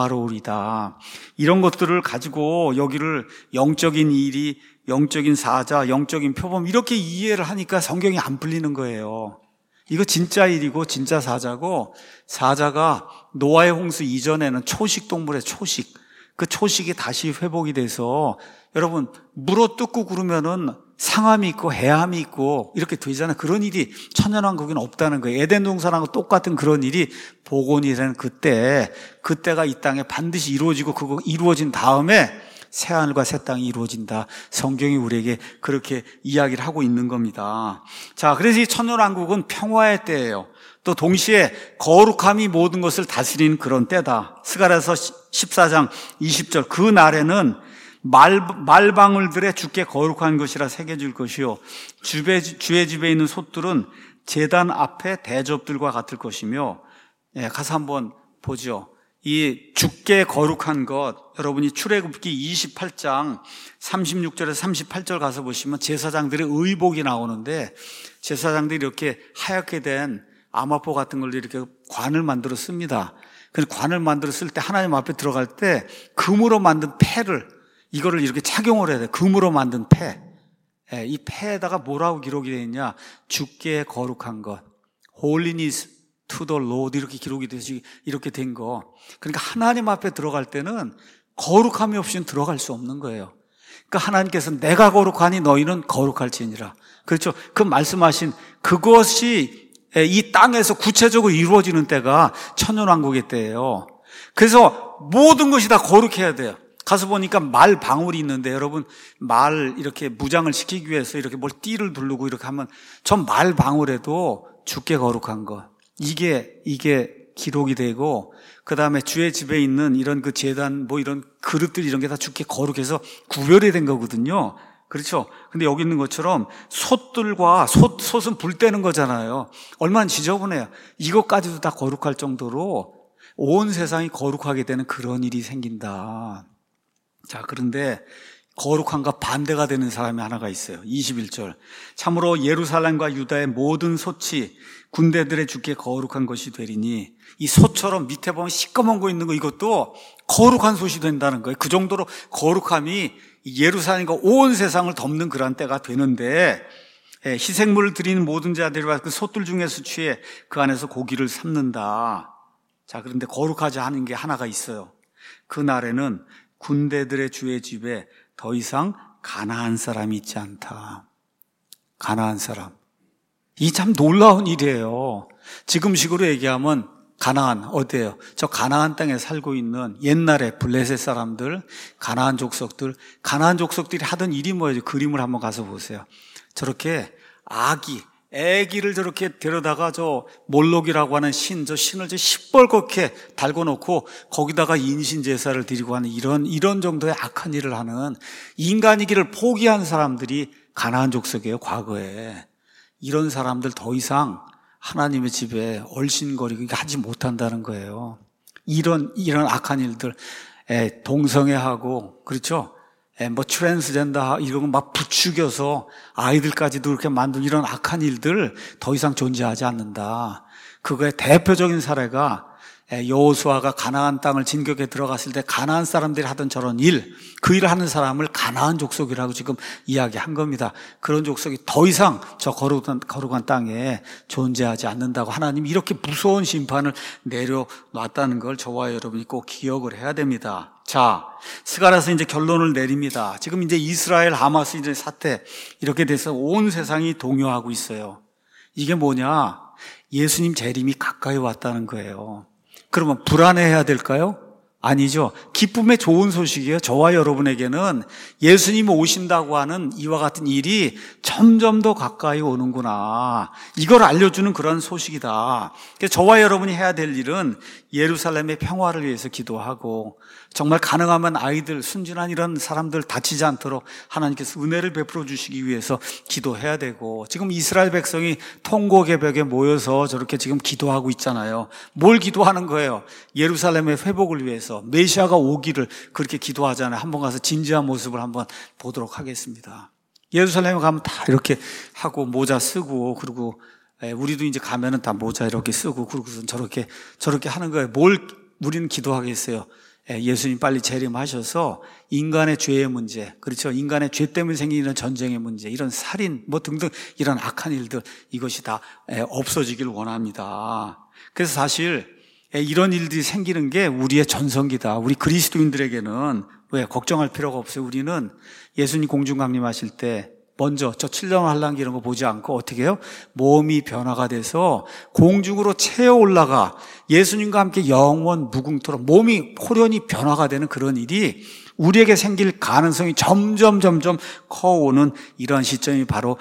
영화로우리다. 이런 것들을 가지고 여기를 영적인 일이, 영적인 사자, 영적인 표범 이렇게 이해를 하니까 성경이 안 풀리는 거예요. 이거 진짜 일이고 진짜 사자고, 사자가 노아의 홍수 이전에는 초식 동물의 초식, 그 초식이 다시 회복이 돼서 여러분 물어 뜯고 그러면은 상함이 있고 해함이 있고 이렇게 되잖아요. 그런 일이 천년왕국에는 없다는 거예요. 에덴 동산하고 똑같은 그런 일이 복원이라는 그때, 그때가 이 땅에 반드시 이루어지고 그거 이루어진 다음에 새하늘과 새 땅이 이루어진다. 성경이 우리에게 그렇게 이야기를 하고 있는 겁니다. 자, 그래서 이 천년왕국은 평화의 때예요. 또 동시에 거룩함이 모든 것을 다스리는 그런 때다. 스가랴서 십사 장 이십 절 그 날에는 말, 말방울들의 주께 거룩한 것이라 새겨질 것이요 주의, 주의 집에 있는 솥들은 제단 앞에 대접들과 같을 것이며. 예, 가서 한번 보죠. 이 주께 거룩한 것, 여러분이 출애굽기 이십팔 장 삼십육 절에서 삼십팔 절 가서 보시면 제사장들의 의복이 나오는데, 제사장들이 이렇게 하얗게 된 아마포 같은 걸로 이렇게 관을 만들어 씁니다. 그 관을 만들어 쓸 때 하나님 앞에 들어갈 때 금으로 만든 패를, 이거를 이렇게 착용을 해야 돼. 금으로 만든 패. 예, 이 패에다가 뭐라고 기록이 되어 있냐? 주께 거룩한 것, Holiness to the Lord, 이렇게 기록이 되지, 이렇게 된 거. 그러니까 하나님 앞에 들어갈 때는 거룩함이 없이는 들어갈 수 없는 거예요. 그러니까 하나님께서 내가 거룩하니 너희는 거룩할지니라. 그렇죠. 그 말씀하신 그것이 이 땅에서 구체적으로 이루어지는 때가 천년왕국의 때예요. 그래서 모든 것이 다 거룩해야 돼요. 가서 보니까 말 방울이 있는데, 여러분 말 이렇게 무장을 시키기 위해서 이렇게 뭘 띠를 두르고 이렇게 하면 전 말 방울에도 주께 거룩한 것, 이게 이게 기록이 되고, 그 다음에 주의 집에 있는 이런 그 제단 뭐 이런 그릇들 이런 게 다 주께 거룩해서 구별이 된 거거든요. 그렇죠. 근데 여기 있는 것처럼 솥들과 솥, 솥은 불 떼는 거잖아요. 얼마나 지저분해요. 이것까지도 다 거룩할 정도로 온 세상이 거룩하게 되는 그런 일이 생긴다. 자, 그런데 거룩함과 반대가 되는 사람이 하나가 있어요. 이십일 절. 참으로 예루살렘과 유다의 모든 솥이 군대들의 주께 거룩한 것이 되리니, 이 솥처럼 밑에 보면 시꺼먼 거 있는 거, 이것도 거룩한 솥이 된다는 거예요. 그 정도로 거룩함이 예루살렘과 온 세상을 덮는 그런 때가 되는데, 희생물을 드리는 모든 자들과 그 솥들 중에서 취해 그 안에서 고기를 삶는다. 자, 그런데 거룩하지 않은 게 하나가 있어요. 그날에는 군대들의 주의 집에 더 이상 가나안 사람이 있지 않다. 가나안 사람. 이 참 놀라운 일이에요. 지금식으로 얘기하면 가나안 어디예요? 저 가나안 땅에 살고 있는 옛날에 블레셋 사람들, 가나안 족속들, 가나안 족속들이 하던 일이 뭐예요? 그림을 한번 가서 보세요. 저렇게 아기, 애기를 저렇게 데려다가 저 몰록이라고 하는 신, 저 신을 저 시뻘겋게 달고 놓고 거기다가 인신 제사를 드리고 하는 이런 이런 정도의 악한 일을 하는, 인간이기를 포기한 사람들이 가나안 족속이에요. 과거에 이런 사람들 더 이상 하나님의 집에 얼씬거리고 하지 못한다는 거예요. 이런 이런 악한 일들, 에, 동성애하고, 그렇죠? 뭐 트랜스젠더 이런 거 막 부추겨서 아이들까지도 그렇게 만든 이런 악한 일들 더 이상 존재하지 않는다. 그거의 대표적인 사례가 여호수아가 가나안 땅을 진격에 들어갔을 때 가나안 사람들이 하던 저런 일, 그 일을 하는 사람을 가나안 족속이라고 지금 이야기한 겁니다. 그런 족속이 더 이상 저 거룩한, 거룩한 땅에 존재하지 않는다고 하나님이 이렇게 무서운 심판을 내려놨다는 걸 저와 여러분이 꼭 기억을 해야 됩니다. 자, 스가랴서 이제 결론을 내립니다. 지금 이제 이스라엘 하마스 이제 사태 이렇게 돼서 온 세상이 동요하고 있어요. 이게 뭐냐? 예수님 재림이 가까이 왔다는 거예요. 그러면 불안해해야 될까요? 아니죠. 기쁨의 좋은 소식이에요. 저와 여러분에게는 예수님 오신다고 하는 이와 같은 일이 점점 더 가까이 오는구나. 이걸 알려주는 그런 소식이다. 그래서 저와 여러분이 해야 될 일은 예루살렘의 평화를 위해서 기도하고, 정말 가능하면 아이들, 순진한 이런 사람들 다치지 않도록 하나님께서 은혜를 베풀어 주시기 위해서 기도해야 되고, 지금 이스라엘 백성이 통곡의 벽에 모여서 저렇게 지금 기도하고 있잖아요. 뭘 기도하는 거예요? 예루살렘의 회복을 위해서, 메시아가 오기를 그렇게 기도하잖아요. 한번 가서 진지한 모습을 한번 보도록 하겠습니다. 예루살렘에 가면 다 이렇게 하고 모자 쓰고, 그리고 우리도 이제 가면은 다 모자 이렇게 쓰고, 그러고서 저렇게 저렇게 하는 거예요. 뭘 우리는 기도하겠어요? 예수님 빨리 재림하셔서 인간의 죄의 문제, 그렇죠? 인간의 죄 때문에 생기는 전쟁의 문제, 이런 살인 뭐 등등 이런 악한 일들, 이것이 다 없어지길 원합니다. 그래서 사실 이런 일들이 생기는 게 우리의 전성기다. 우리 그리스도인들에게는 왜 걱정할 필요가 없어요. 우리는 예수님 공중 강림하실 때 먼저 저 칠년 환란기 이런 거 보지 않고 어떻게 해요? 몸이 변화가 돼서 공중으로 채어 올라가 예수님과 함께 영원 무궁토록 몸이 호련히 변화가 되는 그런 일이 우리에게 생길 가능성이 점점 점점 커오는 이러한 시점이 바로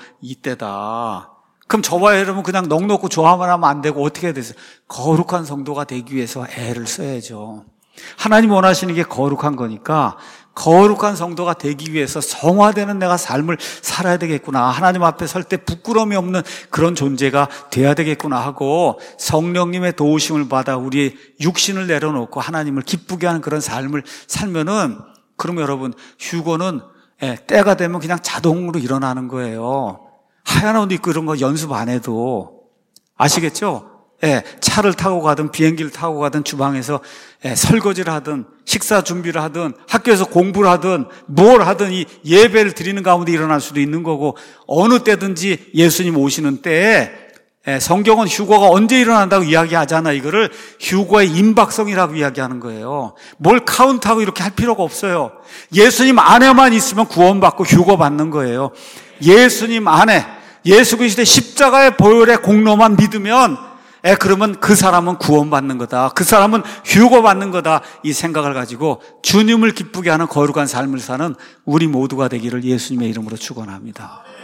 이때다. 그럼 저와 여러분 그냥 넉넉고 좋아만 하면 안 되고 어떻게 해야 되세요? 거룩한 성도가 되기 위해서 애를 써야죠. 하나님 원하시는 게 거룩한 거니까 거룩한 성도가 되기 위해서 성화되는 내가 삶을 살아야 되겠구나. 하나님 앞에 설 때 부끄러움이 없는 그런 존재가 돼야 되겠구나 하고 성령님의 도우심을 받아 우리의 육신을 내려놓고 하나님을 기쁘게 하는 그런 삶을 살면은, 그러면 여러분 휴거는 때가 되면 그냥 자동으로 일어나는 거예요. 하얀 옷 입고 이런 거 연습 안 해도. 아시겠죠? 예, 차를 타고 가든 비행기를 타고 가든 주방에서 예, 설거지를 하든 식사 준비를 하든 학교에서 공부를 하든 뭘 하든 이 예배를 드리는 가운데 일어날 수도 있는 거고, 어느 때든지 예수님 오시는 때에 예, 성경은 휴거가 언제 일어난다고 이야기하잖아. 이거를 휴거의 임박성이라고 이야기하는 거예요. 뭘 카운트하고 이렇게 할 필요가 없어요. 예수님 안에만 있으면 구원받고 휴거 받는 거예요. 예수님 안에 예수 그리스도의 십자가의 보혈의 공로만 믿으면 에, 그러면 그 사람은 구원받는 거다. 그 사람은 휴거받는 거다. 이 생각을 가지고 주님을 기쁘게 하는 거룩한 삶을 사는 우리 모두가 되기를 예수님의 이름으로 축원합니다.